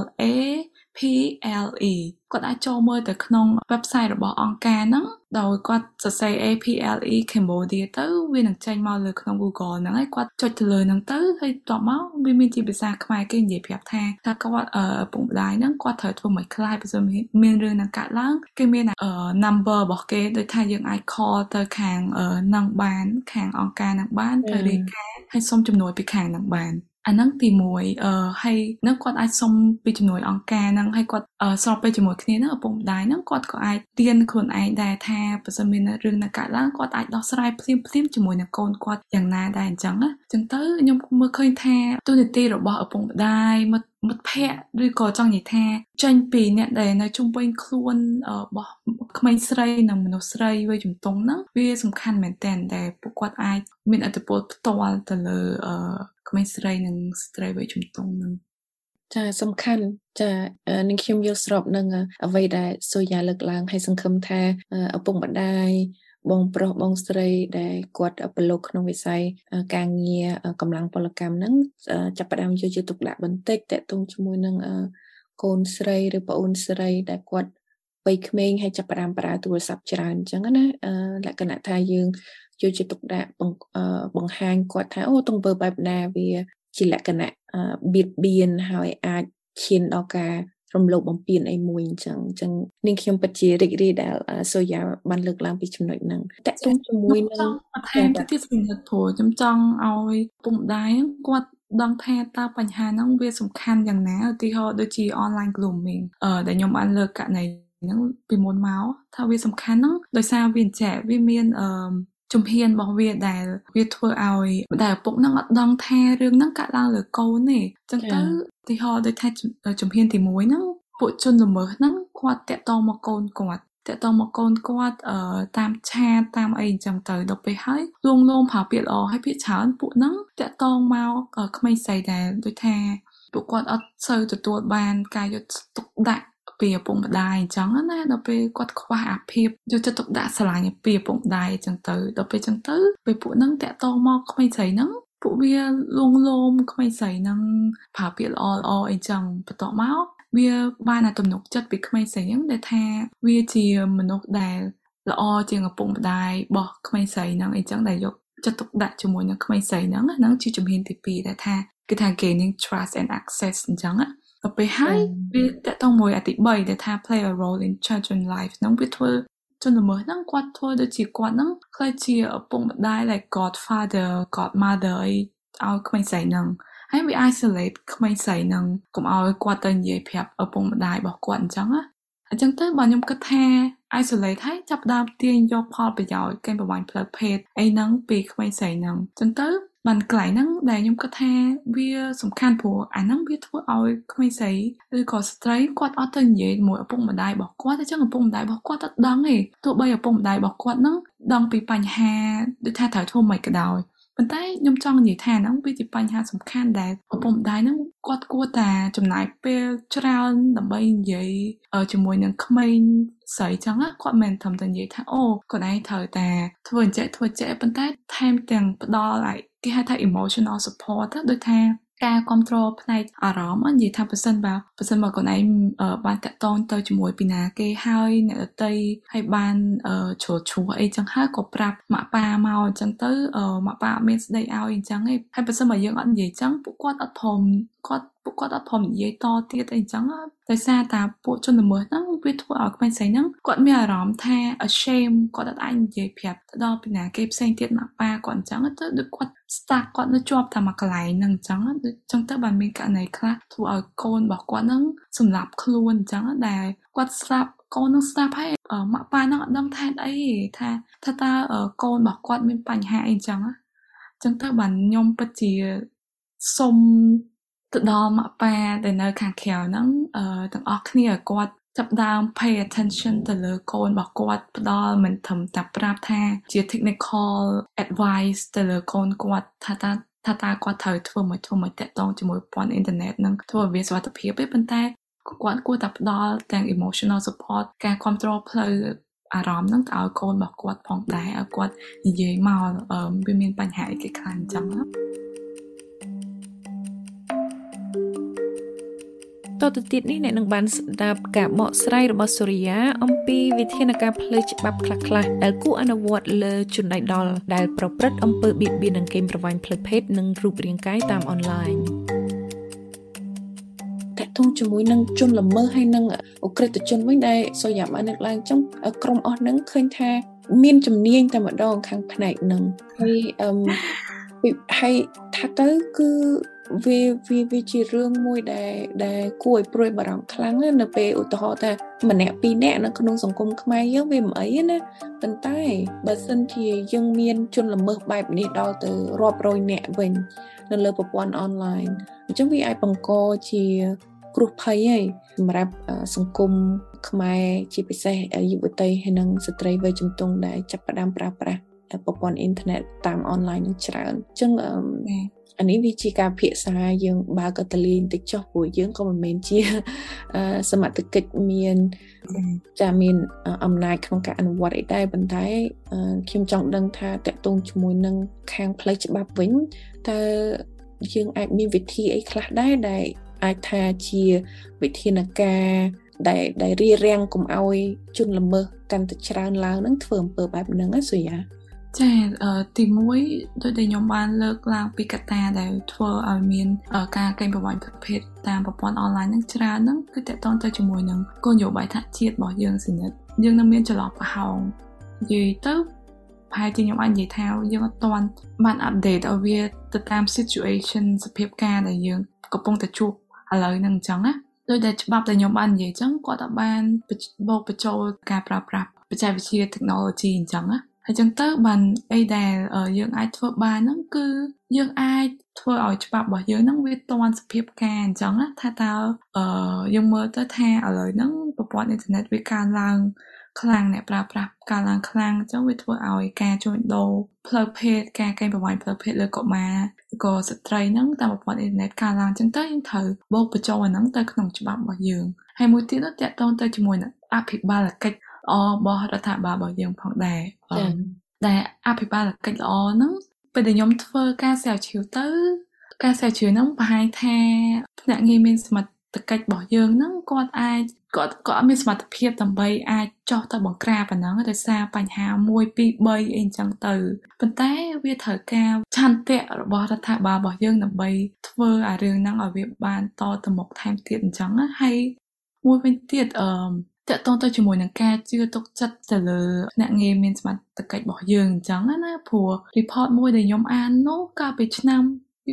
APLE គាត់អាចចូលមើលទៅក្នុង website របស់អង្គការហ្នឹងដោយគាត់សរសេរ APLE Cambodia ទៅវានឹងចេញមកលើក្នុង Google ហ្នឹងហើយគាត់ចុចទៅលើហ្នឹងទៅហើយបន្ទាប់មកវាមានជាភាសាខ្មែរគេនិយាយប្រាប់ថាគាត់ពុកម្ដាយហ្នឹងគាត់ត្រូវធ្វើមិនខ្លាចបើមានរឿងហ្នឹងកើតឡើងគេមាន number របស់គេដូចថាយើងអាច call ទៅខាងហ្នឹងបានខាងអង្គការហ្នឹងបានទៅរាយការណ៍ហើយសុំជំនួយពីខាងហ្នឹងបានអាហ្នឹងទី1ហើយនឹងគាត់អាចសុំពីជំនួយអង្គការហ្នឹងហើយគាត់ស្របពេលជាមួយគ្នាហ្នឹងឪពុកម្ដាយហ្នឹងគាត់ក៏អាចរៀនខ្លួនឯងដែរថាបើសិនមានរឿងណាកើតឡើងគាត់អាចដោះស្រាយភ្លាមជាមួយនឹងកូនគាត់យ៉ាងណាដែរអញ្ចឹងណាអញ្ចឹងទៅខ្ញុំមើលឃើញថាទូនាទីរបស់ឪពុកម្ដាយមិត្តភ័ក្តិឬក៏ចង់និយាយថាចេញពីអ្នកដែលនៅជុំវិញខ្លួនរបស់ក្មេងស្រីនិងមនុស្សស្រីវ័យជំទង់ហ្នឹងវាសំខាន់មែនទែនដែលពួកគាត់អាចមានឥទ្ធិពលផ្ទាល់ទៅលើក្មេងស្រីនិងស្ត្រីវ័យជំទង់ហ្នឹងចាសំខាន់ចានឹងខ្ញុំយល់ស្របនឹងអ្វីដែលសូយ៉ាលើកឡើងហើយសង្ឃឹមថាឪពុកម្ដាយបងប្រុសបងស្រីដែលគាត់ប្រឡូកក្នុងវិស័យការងារកម្លាំងពលកម្មហ្នឹងចាប់ផ្ដើមយកចិត្តទុកដាក់បន្តិចតាក់ទងជាមួយនឹងកូនស្រីឬប្អូនស្រីដែលគាត់វ័យក្មេងហើយចាប់ផ្ដើមប្រើទូរស័ព្ទច្រើនអញ្ចឹងណាលក្ខណៈថាយើងយកចិត្តទុកដាក់បង្ហាញគាត់ថាអូទង្វើបែបណាវាជាលក្ខណៈបៀតបៀនហើយអាចឈានដល់ការរំលោភបំពានអីមួយអញ្ចឹងនាងខ្ញុំពិតជារីករាយដែលសូយ៉ាបានលើកឡើងពីចំណុចហ្នឹងតាក់ទងជាមួយនឹងបន្ថែមទៅទៀតសម្រាប់ព្រោះខ្ញុំចង់ឲ្យពុកម្ដាយគាត់ដឹងថាតើបញ្ហាហ្នឹងវាសំខាន់យ៉ាងណាឧទាហរណ៍ដូចជា online grooming ដែលខ្ញុំបានលើកករណីហ្នឹងពីមុនមកថាវាសំខាន់ហ្នឹងដោយសារវាវាមានជំហានរបស់វាដែលវាធ្វើឲ្យម្ដាយឪពុកហ្នឹងអត់ដឹងថារឿងហ្នឹងកាត់ឡើងលើកូនទេអញ្ចឹងទៅឧទាហរណ៍ដូចថាជំហានទី1ហ្នឹងពួកជនល្មើសហ្នឹងគាត់តាក់ទងមកកូនគាត់តាមឆាតតាមអីអញ្ចឹងទៅដល់ពេលហើយលួងលោមប្រើពាក្យល្អហើយពាក្យច្រើនពួកហ្នឹងតាក់ទងមកក្មេងស្រីដែលដូចថាពួកគាត់អត់សូវទទួលបានការយកទុកដាក់ពីឪពុកម្ដាយអញ្ចឹងណាដល់ពេលគាត់ខ្វះអាភាពយកចិត្តទុកដាក់ស្រឡាញ់ពីឪពុកម្ដាយអញ្ចឹងទៅដល់ពេលអញ្ចឹងទៅពេលពួកហ្នឹងតាក់ទងមកក្មេងស្រីហ្នឹងពួកវាលួងលោមក្មេងស្រីហ្នឹងប្រើពាក្យល្អអីចឹងបន្ទាប់មកវាបានតែទំនុកចិត្តពីក្មេងស្រីហ្នឹងដែលថាវាជាមនុស្សដែលល្អជាងឪពុកម្ដាយរបស់ក្មេងស្រីហ្នឹងអីចឹងដែលយកចិត្តទុកដាក់ជាមួយនឹងក្មេងស្រីហ្នឹងជាជំហានទី2ដែលថាគេថា gaining trust and access អញ្ចឹងដល់ពេលហើយវាតកតងមួយអាទី3ដែលថា play a role in children life ហ្នឹងវាធ្វើជនល្មើសហ្នឹងគាត់ធ្វើដូចជាគាត់ហ្នឹងខ្ល้ายជាឪពុកម្ដាយ like godfather godmother អីឲ្យក្មេងស្រីហ្នឹងហើយវា isolate ក្មេងស្រីហ្នឹងកុំឲ្យគាត់ទៅនិយាយប្រាប់ឪពុកម្ដាយរបស់គាត់អញ្ចឹងណាអញ្ចឹងទៅបើខ្ញុំគិតថា isolate ហើយចាប់ដើមទាញយកផលប្រយោជន៍កេងប្រវ័ញ្ចផ្លូវភេទអីហ្នឹងពីក្មេងស្រីហ្នឹងអញ្ចឹងទៅបានកន្លែងហ្នឹងដែលខ្ញុំគិតថាវាសំខាន់ព្រោះអាហ្នឹងវាធ្វើឲ្យក្មេងស្រីឬក៏ស្ត្រីគាត់អត់ទៅនិយាយជាមួយឪពុកម្ដាយរបស់គាត់អញ្ចឹងឪពុកម្ដាយរបស់គាត់អត់ដឹងទេទោះបីឪពុកម្ដាយរបស់គាត់ហ្នឹងដឹងពីបញ្ហាដូចថាត្រូវធ្វើម៉េចក៏ដោយប៉ុន្តែខ្ញុំចង់និយាយថាហ្នឹងវាជាបញ្ហាសំខាន់ដែលឪពុកម្ដាយហ្នឹងគាត់គួរតែចំណាយពេលច្រើនដើម្បីនិយាយជាមួយនឹងក្មេងស្រីចឹងគាត់មិនត្រឹមតែនិយាយថាអូគាត់ឯងត្រូវតែធ្វើអញ្ចឹងប៉ុន្តែថែមទាំងផ្ដល់ឲ្យគេហៅថា emotional support ដូចថាការគ្រប់គ្រងផ្នែកអារម្មណ៍និយាយថាប្រសិនបើខ្លួនឯងបានតាក់ទងទៅជាមួយពីណាគេហើយអ្នកដទៃហើយបានជ្រួអីចឹងហើយក៏ប្រាប់ម៉ាក់ប៉ាមកអញ្ចឹងទៅម៉ាក់ប៉ាអត់មានស្ដីឲ្យអញ្ចឹងឯងហើយប្រសិនបើយើងអត់និយាយចឹងពួកគាត់អត់ព្រមនិយាយតទៀតអីចឹងដោយសារតែពួកជនល្មើសហ្នឹងវាធ្វើឲ្យក្មេងស្រីហ្នឹងគាត់មានអារម្មណ៍ថា ashamed គាត់អត់អាចនិយាយប្រាប់ទៅដល់ពីណាគេផ្សេងទៀតម៉ាក់ប៉ាគាត់អញ្ចឹងទៅដូចគាត់ stuck គាត់នៅជាប់តែមួយកន្លែងហ្នឹងអញ្ចឹងទៅបានមានករណីខ្លះធ្វើឲ្យកូនរបស់គាត់ហ្នឹងសម្លាប់ខ្លួនអញ្ចឹងដែលគាត់ស្លាប់កូននឹងស្ដាប់ហើយម៉ាក់ប៉ានឹងអត់ដឹងថាអីថាតើកូនរបស់គាត់មានបញ្ហាអីអញ្ចឹងទៅបានខ្ញុំពិតជាសុំទៅដល់ម៉ាក់ប៉ាដែលនៅខាងក្រៅហ្នឹងទាំងអស់គ្នាឲ្យគាត់ចាប់ដើម pay attention ទៅលើកូនរបស់គាត់ផ្ដល់មិនត្រឹមតែប្រាប់ថាជា technical advice ទៅលើកូនគាត់ថាតើគាត់ត្រូវធ្វើមិនតាក់ទងជាមួយព័ន្ធអ៊ីនធឺណិតហ្នឹងធ្វើឲ្យវាសុវត្ថិភាពទេប៉ុន្តែគាត់គួរតែផ្ដល់ទាំង emotional support ការគ្រប់គ្រងផ្លូវអារម្មណ៍ហ្នឹងទៅឲ្យកូនរបស់គាត់ផងដែរឲ្យគាត់និយាយមកវាមានបញ្ហាអីគេខ្លះអញ្ចឹងតទៅទៀតនេះអ្នកនឹងបានស្ដាប់ការបកស្រាយរបស់សូរិយាអំពីវិធានការផ្លូវច្បាប់ខ្លះៗដែលគួរអនុវត្តលើជនដៃដល់ដែលប្រព្រឹត្តអំពើបៀតបៀននិងកេងប្រវ័ញ្ចផ្លូវភេទនិងរូបរាងកាយតាមអនឡាញតកតងជាមួយនឹងជនល្មើសហើយនឹងអក្រិតជនវិញដែលសូយ៉ាបានលើកឡើងចឹងក្រុមអស់ហ្នឹងឃើញថាមានជំនាញតែម្ដងខាងផ្នែកហ្នឹងហើយថាទៅគឺវាជារឿងមួយដែលគួរឲ្យព្រួយបារម្ភខ្លាំងណាស់នៅពេលឧទាហរណ៍ថាម្នាក់ពីរនាក់នៅក្នុងសង្គមខ្មែរយើងវាមិនអីណាប៉ុន្តែបើសិនជាយើងមានជនល្មើសបែបនេះដល់ទៅរាប់រយនាក់វិញនៅលើប្រព័ន្ធអនឡាញអញ្ចឹងវាអាចបង្កជាគ្រោះភ័យហើយសម្រាប់សង្គមខ្មែរជាពិសេសយុវតីហើយនិងស្ត្រីវ័យជំទង់ដែលចាប់ផ្ដើមប្រើប្រាស់ប្រព័ន្ធអ៊ីនធឺណិតតាមអនឡាញនឹងច្រើនអញ្ចឹងអានេះវាជាការភាសាយើងបើកតលីបន្តិចចុះព្រោះយើងក៏មិនមែនជាសមត្ថកិច្ចមានអំណាចក្នុងការអនុវត្តអីដែរប៉ុន្តែខ្ញុំចង់ដឹងថាតកតងជាមួយនឹងខាងផ្លូវច្បាប់វិញតើយើងអាចមានវិធីអីខ្លះដែរដែលអាចថាជាវិធានការដែលរារាំងកុំឲ្យជនល្មើសកាន់តែច្រើនឡើងនឹងធ្វើអំពើបែបហ្នឹងណាសូយ៉ាចាទី1ដូចដែលខ្ញុំបានលើកឡើងពីកត្តាដែលធ្វើឲ្យមានការកេងប្រវ័ញ្ចប្រភេទតាមប្រព័ន្ធអនឡាញហ្នឹងច្រើនហ្នឹងគឺតកតងទៅជាមួយនឹងគោលនយោបាយថ្នាក់ជាតិរបស់យើងសិនយើងនៅមានចន្លោះប្រហោងនិយាយទៅប្រហែលជាខ្ញុំអាចនិយាយថាយើងអត់ទាន់បានអាប់ដេតឲ្យវាទៅតាម situation សភាពការដែលយើងកំពុងតែជួបឥឡូវហ្នឹងអញ្ចឹងណាដោយដែលច្បាប់ដែលខ្ញុំបាននិយាយអញ្ចឹងគាត់អាចបានបូកបញ្ចូលការប្រើប្រាស់បច្ចេកវិទ្យា technology អញ្ចឹងណាហើយចឹងទៅបានអីដែលយើងអាចធ្វើបានហ្នឹងគឺយើងអាចធ្វើឲ្យច្បាប់របស់យើងហ្នឹងវាទាន់សភាពការអញ្ចឹងណាថាតើយើងមើលទៅថាឥឡូវហ្នឹងប្រព័ន្ធអ៊ីនធឺណិតវាកើនឡើងខ្លាំងអ្នកប្រើប្រាស់កើនឡើងខ្លាំងអញ្ចឹងវាធ្វើឲ្យការជួញដូរផ្លូវភេទការកេងប្រវ័ញ្ចផ្លូវភេទលើកុមារក៏ស្ត្រីហ្នឹងតាមប្រព័ន្ធអ៊ីនធឺណិតកើនឡើងអញ្ចឹងទៅយើងត្រូវបូកបញ្ចូលអាហ្នឹងទៅក្នុងច្បាប់របស់យើងហើយមួយទៀតនោះតាក់ទងទៅជាមួយនឹងអភិបាលកិច្ចរបស់រដ្ឋាភិបាលរបស់យើងផងដែរដែលអភិបាលកិច្ចល្អហ្នឹងពេលដែលខ្ញុំធ្វើការស្រាវជ្រាវទៅការស្រាវជ្រាវហ្នឹងបង្ហាញថាភ្នាក់ងារមានសមត្ថកិច្ចរបស់យើងហ្នឹងគាត់អត់មានសមត្ថភាពដើម្បីអាចចោះទៅបង្ក្រាបអាហ្នឹងដោយសារបញ្ហា1 2 3អីអញ្ចឹងទៅប៉ុន្តែវាត្រូវការឆន្ទៈរបស់រដ្ឋាភិបាលរបស់យើងដើម្បីធ្វើឲ្យរឿងហ្នឹងឲ្យវាបានតទៅមុខថែមទៀតអញ្ចឹងហើយមួយវិញទៀតតកតងទៅជាមួយនឹងការជឿទុកចិត្តទៅលើភ្នាក់ងារមានសមត្ថកិច្ចរបស់យើងអញ្ចឹងណាព្រោះ report មួយដែលខ្ញុំអាននោះកាលពីឆ្នាំ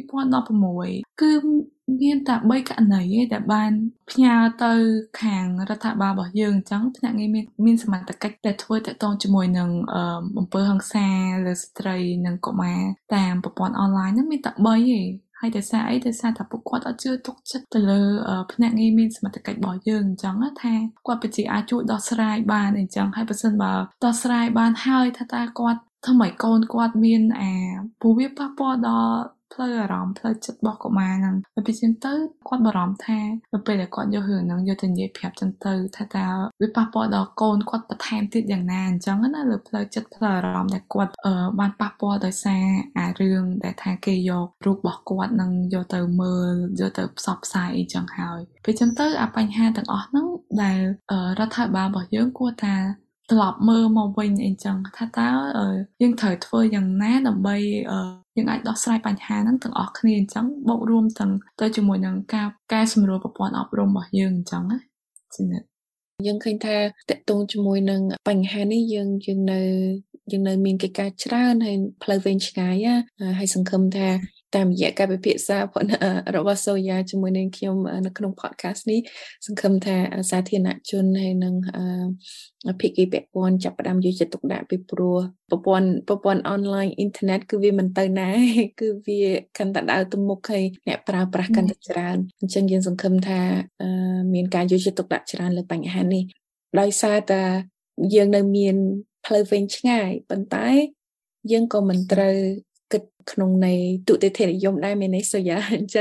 2016គឺមានតែ3ករណីឯងដែលបានផ្ញើទៅខាងរដ្ឋាភិបាលរបស់យើងអញ្ចឹងភ្នាក់ងារមានសមត្ថកិច្ចដែលធ្វើតកតងជាមួយនឹងអំពើហិង្សាលើស្ត្រីនិងកុមារតាមប្រព័ន្ធអនឡាញហ្នឹងមានតែ3ឯងហើយដោយសារអីដោយសារតែពួកគាត់អត់ជឿទុកចិត្តទៅលើភ្នាក់ងារមានសមត្ថកិច្ចរបស់យើងអញ្ចឹងថាគាត់ពិតជាអាចជួយដោះស្រាយបានអញ្ចឹងហើយបើសិនបើដោះស្រាយបានហើយថាតើគាត់ធ្វើម៉េចកូនគាត់មានព្រោះវាប៉ះពាល់ដល់ផ្លូវអារម្មណ៍ផ្លូវចិត្តរបស់កុមារហ្នឹងតែពីចឹងទៅគាត់បារម្ភថានៅពេលដែលគាត់យករឿងហ្នឹងយកទៅនិយាយប្រាប់ចឹងទៅថាតើវាប៉ះពាល់ដល់កូនគាត់បន្ថែមទៀតយ៉ាងណាអញ្ចឹងណាលើផ្លូវចិត្តផ្លូវអារម្មណ៍ដែលគាត់បានប៉ះពាល់ដោយសាររឿងដែលថាគេយករូបរបស់គាត់នឹងយកទៅមើលយកទៅផ្សព្វផ្សាយអីចឹងហើយពីចឹងទៅបញ្ហាទាំងអស់ហ្នឹងដែលរដ្ឋាភិបាលរបស់យើងគួរតែត្រឡប់មើលមកវិញអីចឹងថាតើយើងត្រូវធ្វើយ៉ាងណាដើម្បីយើងអាចដោះស្រាយបញ្ហាហ្នឹងទាំងអស់គ្នាអញ្ចឹងបូករួមទាំងទៅជាមួយនឹងការកែសម្រួលប្រព័ន្ធអប់រំរបស់យើងអញ្ចឹងណាយើងឃើញថាតកតងជាមួយនឹងបញ្ហានេះយើងនៅមានកិច្ចការច្រើនហើយផ្លូវវែងឆ្ងាយហើយសង្ឃឹមថាតាមរយៈការពិភាក្សារបស់សូយ៉ាជាមួយនឹងខ្ញុំនៅក្នុង podcast នេះសង្ឃឹមថាសាធារណជនហើយនឹងភាគីពាក់ព័ន្ធចាប់ផ្ដើមយកចិត្តទុកដាក់ពីព្រោះប្រព័ន្ធ online អ៊ីនធឺណិតគឺវាមិនទៅណាគឺវាកាន់តែដើរទៅមុខហើយអ្នកប្រើប្រាស់កាន់តែច្រើនអញ្ចឹងយើងសង្ឃឹមថាមានការយកចិត្តទុកដាក់ច្រើនលើបញ្ហានេះដោយសារតែយើងនៅមានផ្លូវវែងឆ្ងាយប៉ុន្តែយើងក៏មិនត្រូវក្នុងនៃទុតិយធនិយមដែរមានន័យសូយ៉ាអញ្ចឹង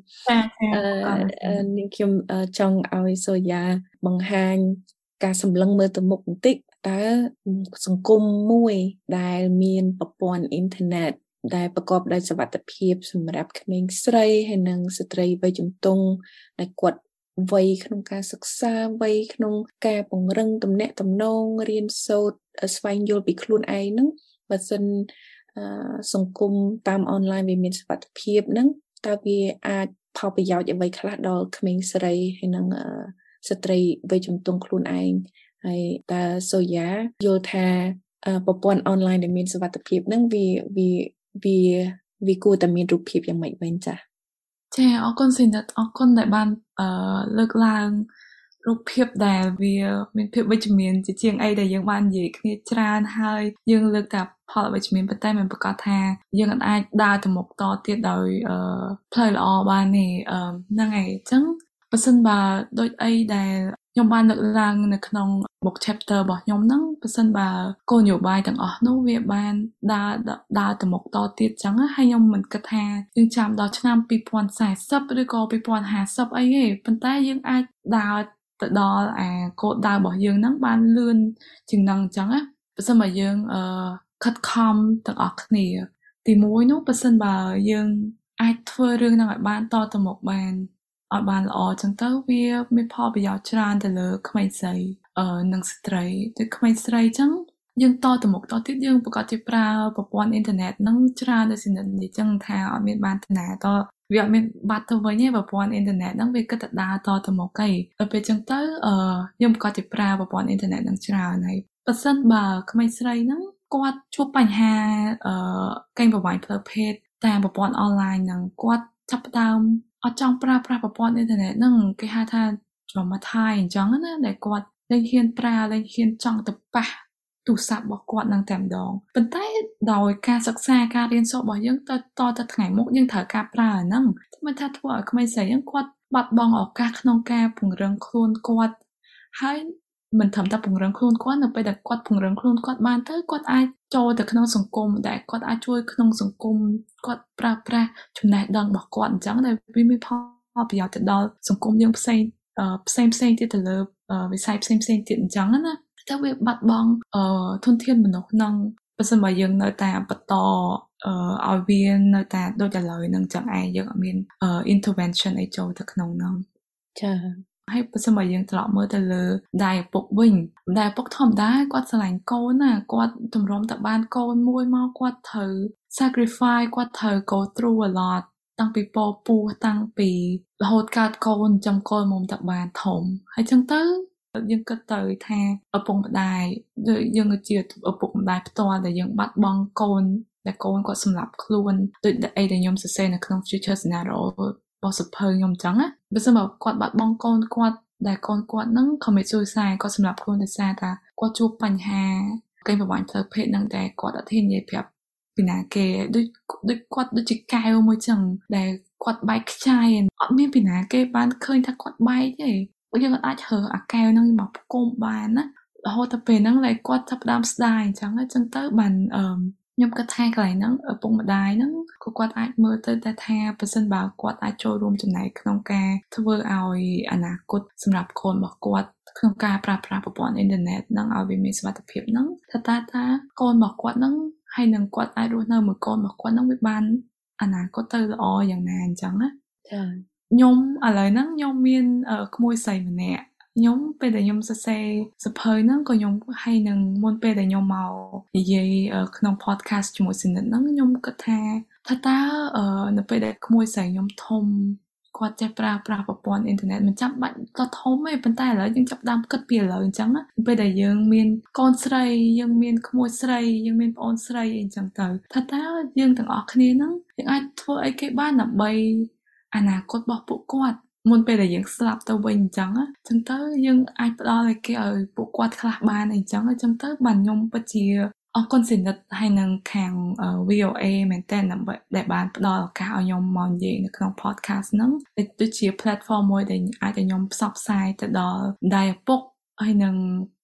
នេះខ្ញុំចង់ឲ្យសូយ៉ាបង្ហាញការសម្លឹងមើលទៅមុខបន្តិចតើសង្គមមួយដែលមានប្រព័ន្ធអ៊ីនធឺណិតដែលប្រកបដោយសុវត្ថិភាពសម្រាប់ក្មេងស្រីហើយនិងស្ត្រីវ័យជំទង់ដែលគាត់វ័យក្នុងការសិក្សាវ័យក្នុងការពង្រឹងទំនាក់ទំនងរៀនសូត្រស្វែងយល់ពីខ្លួនឯងហ្នឹងបើសិនសង្គមតាមអនឡាញវាមានសុវត្ថិភាពហ្នឹងតើវាអាចផលប្រយោជន៍អ្វីខ្លះដល់ក្មេងស្រីហើយនិងស្ត្រីវ័យជំទង់ខ្លួនឯងហើយតើសូយ៉ាយល់ថាប្រព័ន្ធអនឡាញដែលមានសុវត្ថិភាពហ្នឹងវាគួរតែមានរូបភាពយ៉ាងម៉េចវិញចា៎ចាអរគុណស៊ីណាត់អរគុណដែលបានលើកឡើងរូបភាពដែលវាមានភាពវិជ្ជមានជាជាងអីដែលយើងបាននិយាយគ្នាច្រើនហើយយើងលើកតែផលវិជ្ជមានប៉ុន្តែមិនប្រកាសថាយើងអាចដើរទៅមុខតទៀតដោយផ្លូវល្អបានទេហ្នឹងហើយអញ្ចឹងបើសិនបើដូចអីដែលខ្ញុំបានលើកឡើងនៅក្នុង book chapter របស់ខ្ញុំហ្នឹងបើសិនបើគោលនយោបាយទាំងអស់នោះវាបានដើរទៅមុខតទៀតអញ្ចឹងហើយខ្ញុំមិនគិតថាយើងចាំដល់ឆ្នាំ2040ឬក៏2050អីទេប៉ុន្តែយើងអាចដើរទៅដល់គោលដៅរបស់យើងហ្នឹងបានលឿនជាងហ្នឹងអញ្ចឹងណាបើសិនបើយើងខិតខំទាំងអស់គ្នាទី1នោះបើសិនបើយើងអាចធ្វើរឿងហ្នឹងឲ្យបានតទៅមុខបានឲ្យបានល្អអញ្ចឹងទៅវាមានផលប្រយោជន៍ច្រើនទៅលើក្មេងស្រីនិងស្ត្រីទៅក្មេងស្រីអញ្ចឹងយើងតទៅមុខតទៀតយើងប្រកាសជាប្រើប្រព័ន្ធអ៊ីនធឺណិតហ្នឹងច្រើនដូចសិននិយាយអញ្ចឹងថាអត់មានបានតាណាតវាអត់មានបាត់ទៅវិញទេប្រព័ន្ធអ៊ីនធឺណិតហ្នឹងវាគិតតែដើរតទៅមុខឯងដល់ពេលអញ្ចឹងទៅយើងប្រកាសជាប្រើប្រព័ន្ធអ៊ីនធឺណិតហ្នឹងច្រើនហើយបើសិនបើក្មេងស្រីហ្នឹងគាត់ជួបបញ្ហាកេងប្រវ័ញ្ចផ្លូវភេទតាមប្រព័ន្ធអនឡាញហ្នឹងគាត់ចាប់ផ្ដើមអត់ចង់ប្រើប្រាស់ប្រព័ន្ធអ៊ីនធឺណិតហ្នឹងគេហៅថាច្រមុះថៃអញ្ចឹងណាដែលគាត់លែងហ៊ានប្រើលែងហ៊ានចង់ទៅប៉ះទូរស័ព្ទរបស់គាត់នឹងតែម្ដងប៉ុន្តែដោយការសិក្សាការរៀនសូត្ររបស់យើងទៅថ្ងៃមុខយើងត្រូវការប្រើអាហ្នឹងមិនថាធ្វើឲ្យក្មេងស្រីហ្នឹងគាត់បាត់បង់ឱកាសក្នុងការពង្រឹងខ្លួនគាត់ហើយមិនត្រឹមតែពង្រឹងខ្លួនគាត់នៅពេលដែលគាត់ពង្រឹងខ្លួនគាត់បានទៅគាត់អាចចូលទៅក្នុងសង្គមដែលគាត់អាចជួយក្នុងសង្គមគាត់ប្រើប្រាស់ចំណេះដឹងរបស់គាត់អញ្ចឹងដែលវាមានផលប្រយោជន៍ទៅដល់សង្គមយើងផ្សេងទៀតទៅលើវិស័យផ្សេងទៀតអញ្ចឹងណាតែវាបាត់បង់ធនធានមនុស្សនឹងបើសិនបើយើងនៅតែបន្តឲ្យវានៅតែដូចឥឡូវហ្នឹងចឹងឯងយើងអត់មាន intervention អីចូលទៅក្នុងហ្នឹងចា៎ហើយបើសិនបើយើងត្រឡប់មើលទៅលើម្ដាយឪពុកវិញម្ដាយឪពុកធម្មតាគាត់ស្រឡាញ់កូនណាគាត់ទម្រាំតែបានកូនមួយមកគាត់ត្រូវ sacrifice គាត់ត្រូវ go through a lot តាំងពីពោតាំងពីរហូតកើតកូនចំកូនមុំតែបានធំហើយចឹងទៅយើងគិតទៅថាឪពុកម្ដាយយើងជាឪពុកម្ដាយផ្ទាល់ដែលយើងបាត់បង់កូនដែលកូនគាត់សម្លាប់ខ្លួនដូចអីដែលខ្ញុំសរសេរនៅក្នុង future scenario របស់សភៅខ្ញុំអញ្ចឹងណាបើសិនបើគាត់បាត់បង់កូនគាត់ដែលកូនគាត់ហ្នឹង commit suicide គាត់សម្លាប់ខ្លួនដោយសារតែគាត់ជួបបញ្ហាកេងប្រវ័ញ្ចផ្លូវភេទហ្នឹងតែគាត់អត់ហ៊ាននិយាយប្រាប់ពីណាគេដូចគាត់ដូចជាកែវមួយចឹងដែលគាត់បែកខ្ចាយអត់មានពីណាគេបានឃើញថាគាត់បែកទេយើងអាចរើអាកែវហ្នឹងមកផ្គុំបានណារហូតដល់ពេលហ្នឹងគាត់ចាប់ផ្ដើមស្ដាយអញ្ចឹងទៅបានខ្ញុំគិតថាកន្លែងហ្នឹងឪពុកម្ដាយហ្នឹងក៏គាត់អាចមើលទៅតែថាបើសិនបើគាត់អាចចូលរួមចំណែកក្នុងការធ្វើឲ្យអនាគតសម្រាប់កូនរបស់គាត់ក្នុងការប្រើប្រាស់ប្រព័ន្ធអ៊ីនធឺណិតហ្នឹងឲ្យវាមានសុវត្ថិភាពហ្នឹងថាកូនរបស់គាត់ហ្នឹងហើយនឹងគាត់អាចរស់នៅមួយកូនរបស់គាត់ហ្នឹងវាបានអនាគតទៅល្អយ៉ាងណាអញ្ចឹងណាចា៎ខ្ញុំឥឡូវហ្នឹងខ្ញុំមានក្មួយស្រីម្នាក់ខ្ញុំពេលដែលខ្ញុំសរសេរសភៅហ្នឹងក៏ខ្ញុំហើយនឹងមុនពេលដែលខ្ញុំមកនិយាយក្នុង podcast ជាមួយស៊ីនិតហ្នឹងខ្ញុំគិតថាតើនៅពេលដែលក្មួយស្រីខ្ញុំធំគាត់ចេះប្រើប្រាស់ប្រព័ន្ធអ៊ីនធឺណិតមិនចាំបាច់ក៏ធំទេប៉ុន្តែឥឡូវយើងចាប់ដើមគិតពីឥឡូវអញ្ចឹងណាពេលដែលយើងមានកូនស្រីយើងមានក្មួយស្រីយើងមានប្អូនស្រីអីអញ្ចឹងទៅតើយើងទាំងអស់គ្នាហ្នឹងយើងអាចធ្វើអីគេបានដើម្បីអនាគតរបស់ពួកគាត់មុនពេលដែលយើងស្លាប់ទៅវិញអញ្ចឹងទៅយើងអាចផ្ដល់ឲ្យគេឲ្យពួកគាត់ខ្លះបានអីអញ្ចឹងទៅបានខ្ញុំពិតជាអរគុណសិនិតហើយនឹងខាង VOA មែនតើដែលបានផ្ដល់ឱកាសឲ្យខ្ញុំមកនិយាយនៅក្នុង podcast ហ្នឹងដូចជា platform មួយដែលអាចឲ្យខ្ញុំផ្សព្វផ្សាយទៅដល់ម្ដាយឪពុកហើយនឹង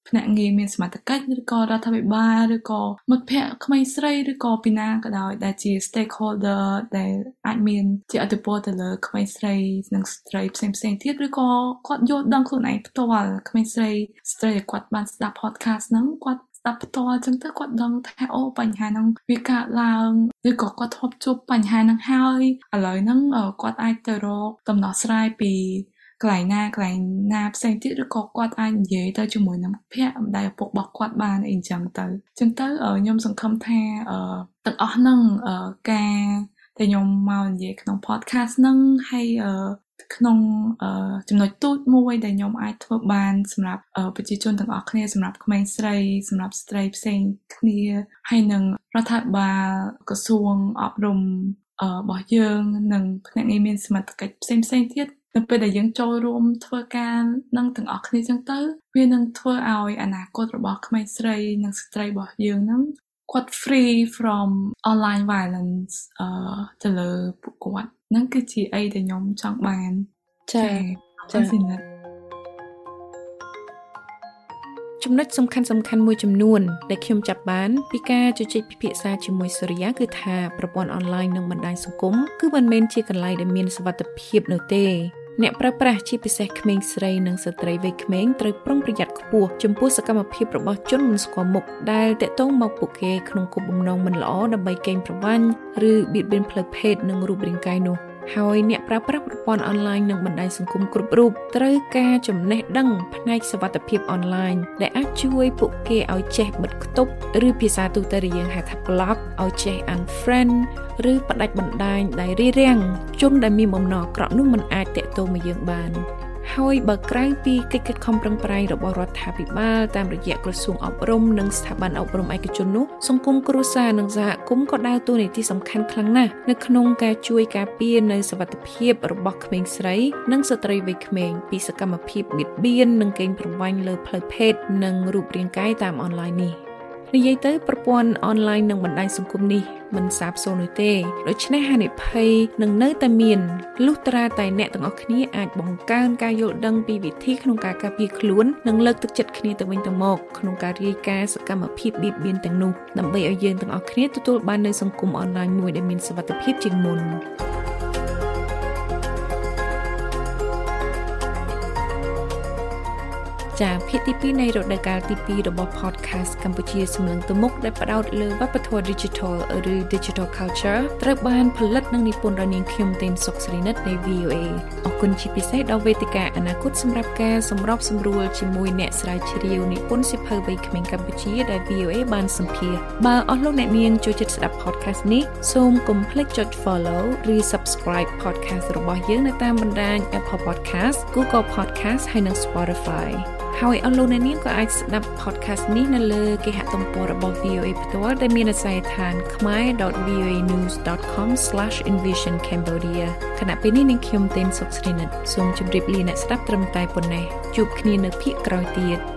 ភ្នាក់ងារមានសមត្ថកិច្ចឬក៏រដ្ឋាភិបាលឬក៏មិត្តភ័ក្តិក្មេងស្រីឬក៏ពីណាក៏ដោយដែលជា stakeholder ដែលអាចមានជាឥទ្ធិពលទៅលើក្មេងស្រីនិងស្ត្រីផ្សេងៗទៀតឬក៏គាត់យល់ដឹងខ្លួនឯងផ្ទាល់ក្មេងស្រីដែលគាត់បានស្ដាប់ podcast ហ្នឹងគាត់ស្ដាប់ផ្ទាល់អញ្ចឹងទៅគាត់ដឹងថាអូបញ្ហាហ្នឹងវាកើតឡើងឬក៏គាត់ធ្លាប់ជួបបញ្ហាហ្នឹងហើយឥឡូវហ្នឹងគាត់អាចទៅរកដំណោះស្រាយពីកន្លែងណាផ្សេងទៀតឬក៏គាត់អាចនិយាយទៅជាមួយនឹងភ័ក្រម្ដាយឪពុករបស់គាត់បានអីអញ្ចឹងទៅខ្ញុំសង្ឃឹមថាទាំងអស់ហ្នឹងការដែលខ្ញុំមកនិយាយក្នុង podcast ហ្នឹងហើយក្នុងចំណុចទូចមួយដែលខ្ញុំអាចធ្វើបានសម្រាប់ប្រជាជនទាំងអស់គ្នាសម្រាប់ក្មេងស្រីសម្រាប់ស្ត្រីផ្សេងគ្នាហើយនឹងរដ្ឋាភិបាលក្រសួងអប់រំរបស់យើងនិងភ្នាក់ងារមានសមត្ថកិច្ចផ្សេងទៀតនៅពេលដែលយើងចូលរួមធ្វើការនឹងទាំងអស់គ្នាចឹងទៅវានឹងធ្វើឲ្យអនាគតរបស់ក្មេងស្រីនិងស្ត្រីរបស់យើងនឹងគាត់ free from online violence ទៅលើពួកគាត់ហ្នឹងគឺជាអីដែលខ្ញុំចង់បានចាចំណុចសំខាន់មួយចំនួនដែលខ្ញុំចាប់បានពីការជជែកពិភាក្សាជាមួយសូរិយាគឺថាប្រព័ន្ធអនឡាញនិងបណ្ដាញសង្គមគឺមិនមែនជាកន្លែងដែលមានសុវត្ថិភាពនោះទេអ្នកប្រើប្រាស់ជាពិសេសក្មេងស្រីនិងស្ត្រីវ័យក្មេងត្រូវប្រុងប្រយ័ត្នខ្ពស់ចំពោះសកម្មភាពរបស់ជនមិនស្គាល់មុខដែលតាក់ទងមកពួកគេក្នុងគោលបំណងមិនល្អដើម្បីកេងប្រវ័ញ្ចឬបៀតបៀនផ្លូវភេទនិងរូបរាងកាយនោះហើយអ្នកប្រើប្រាស់ប្រព័ន្ធអនឡាញនិងបណ្ដាញសង្គមគ្រប់រូបត្រូវការចំណេះដឹងផ្នែកសុវត្ថិភាពអនឡាញដែលអាចជួយពួកគេឲ្យចេះបិទគប់ឬភាសាទូទៅយើងហៅថា block ឲ្យចេះ unfriend ឬផ្ដាច់បណ្ដាញដែលរារាំងជនដែលមានបំណងអាក្រក់នោះមិនអាចតាក់ទងមកយើងបានហើយបើក្រៅពីកិច្ចខិតខំប្រឹងប្រែងរបស់រដ្ឋាភិបាលតាមរយៈក្រសួងអប់រំនិងស្ថាប័នអប់រំឯកជននោះសង្គមគ្រួសារនិងសហគមន៍ក៏ដើរតួនាទីសំខាន់ខ្លាំងណាស់នៅក្នុងការជួយការពារនៅសុវត្ថិភាពរបស់ក្មេងស្រីនិងស្ត្រីវ័យក្មេងពីសកម្មភាពបៀតបៀននិងកេងប្រវ័ញ្ចលើផ្លូវភេទនិងរូបរាងកាយតាមអនឡាញនេះនិយាយទៅប្រព័ន្ធអនឡាញនិងបណ្ដាញសង្គមនេះមិនសាបសូន្យនោះទេដូច្នេះហានិភ័យនឹងនៅតែមានលុះត្រាតែអ្នកទាំងអស់គ្នាអាចបង្កើនការយល់ដឹងពីវិធីក្នុងការការពារខ្លួននិងលើកទឹកចិត្តគ្នាទៅវិញទៅមកក្នុងការរាយការណ៍សកម្មភាពបៀតបៀនទាំងនោះដើម្បីឲ្យយើងទាំងអស់គ្នាទទួលបាននូវសង្គមអនឡាញមួយដែលមានសុវត្ថិភាពជាងមុនភាគទី2នៃរដូវកាលទី2របស់ podcast កម្ពុជាសម្លឹងទៅមុខដែលផ្ដោតលើវប្បធម៌ digital ឬ digital culture ត្រូវបានផលិតនិងនិពន្ធដោយនាងខ្ញុំតេនសុកស្រីនិតនៃ VOA អរគុណជាពិសេសដល់វេទិកាអនាគតសម្រាប់ការសម្របសម្រួលជាមួយអ្នកស្រាវជ្រាវនិពន្ធសៀវភៅវ័យក្មេងកម្ពុជាដែល VOA បានសម្ភាសបើអស់លោកអ្នកនាងចូលចិត្តស្ដាប់ podcast នេះសូមកុំភ្លេចចុច follow ឬ subscribe podcast របស់យើងនៅតាមបណ្ដាញ Apple Podcast Google Podcast ហើយនិង Spotifyហើយអស់លោកអ្នកនាងក៏អាចស្ដាប់ podcast នេះនៅលើគេហទំព័ររបស់ VOA ផ្ទាល់ដែលមានអាសយដ្ឋាន khmer.voanews.com/envisioncambodia ខណៈពេលនេះនាងខ្ញុំតេនសុកស្រីនិតសូមជម្រាបលាអ្នកស្ដាប់ត្រឹមតែប៉ុណ្ណេះជួបគ្នានៅភាគក្រោយទៀត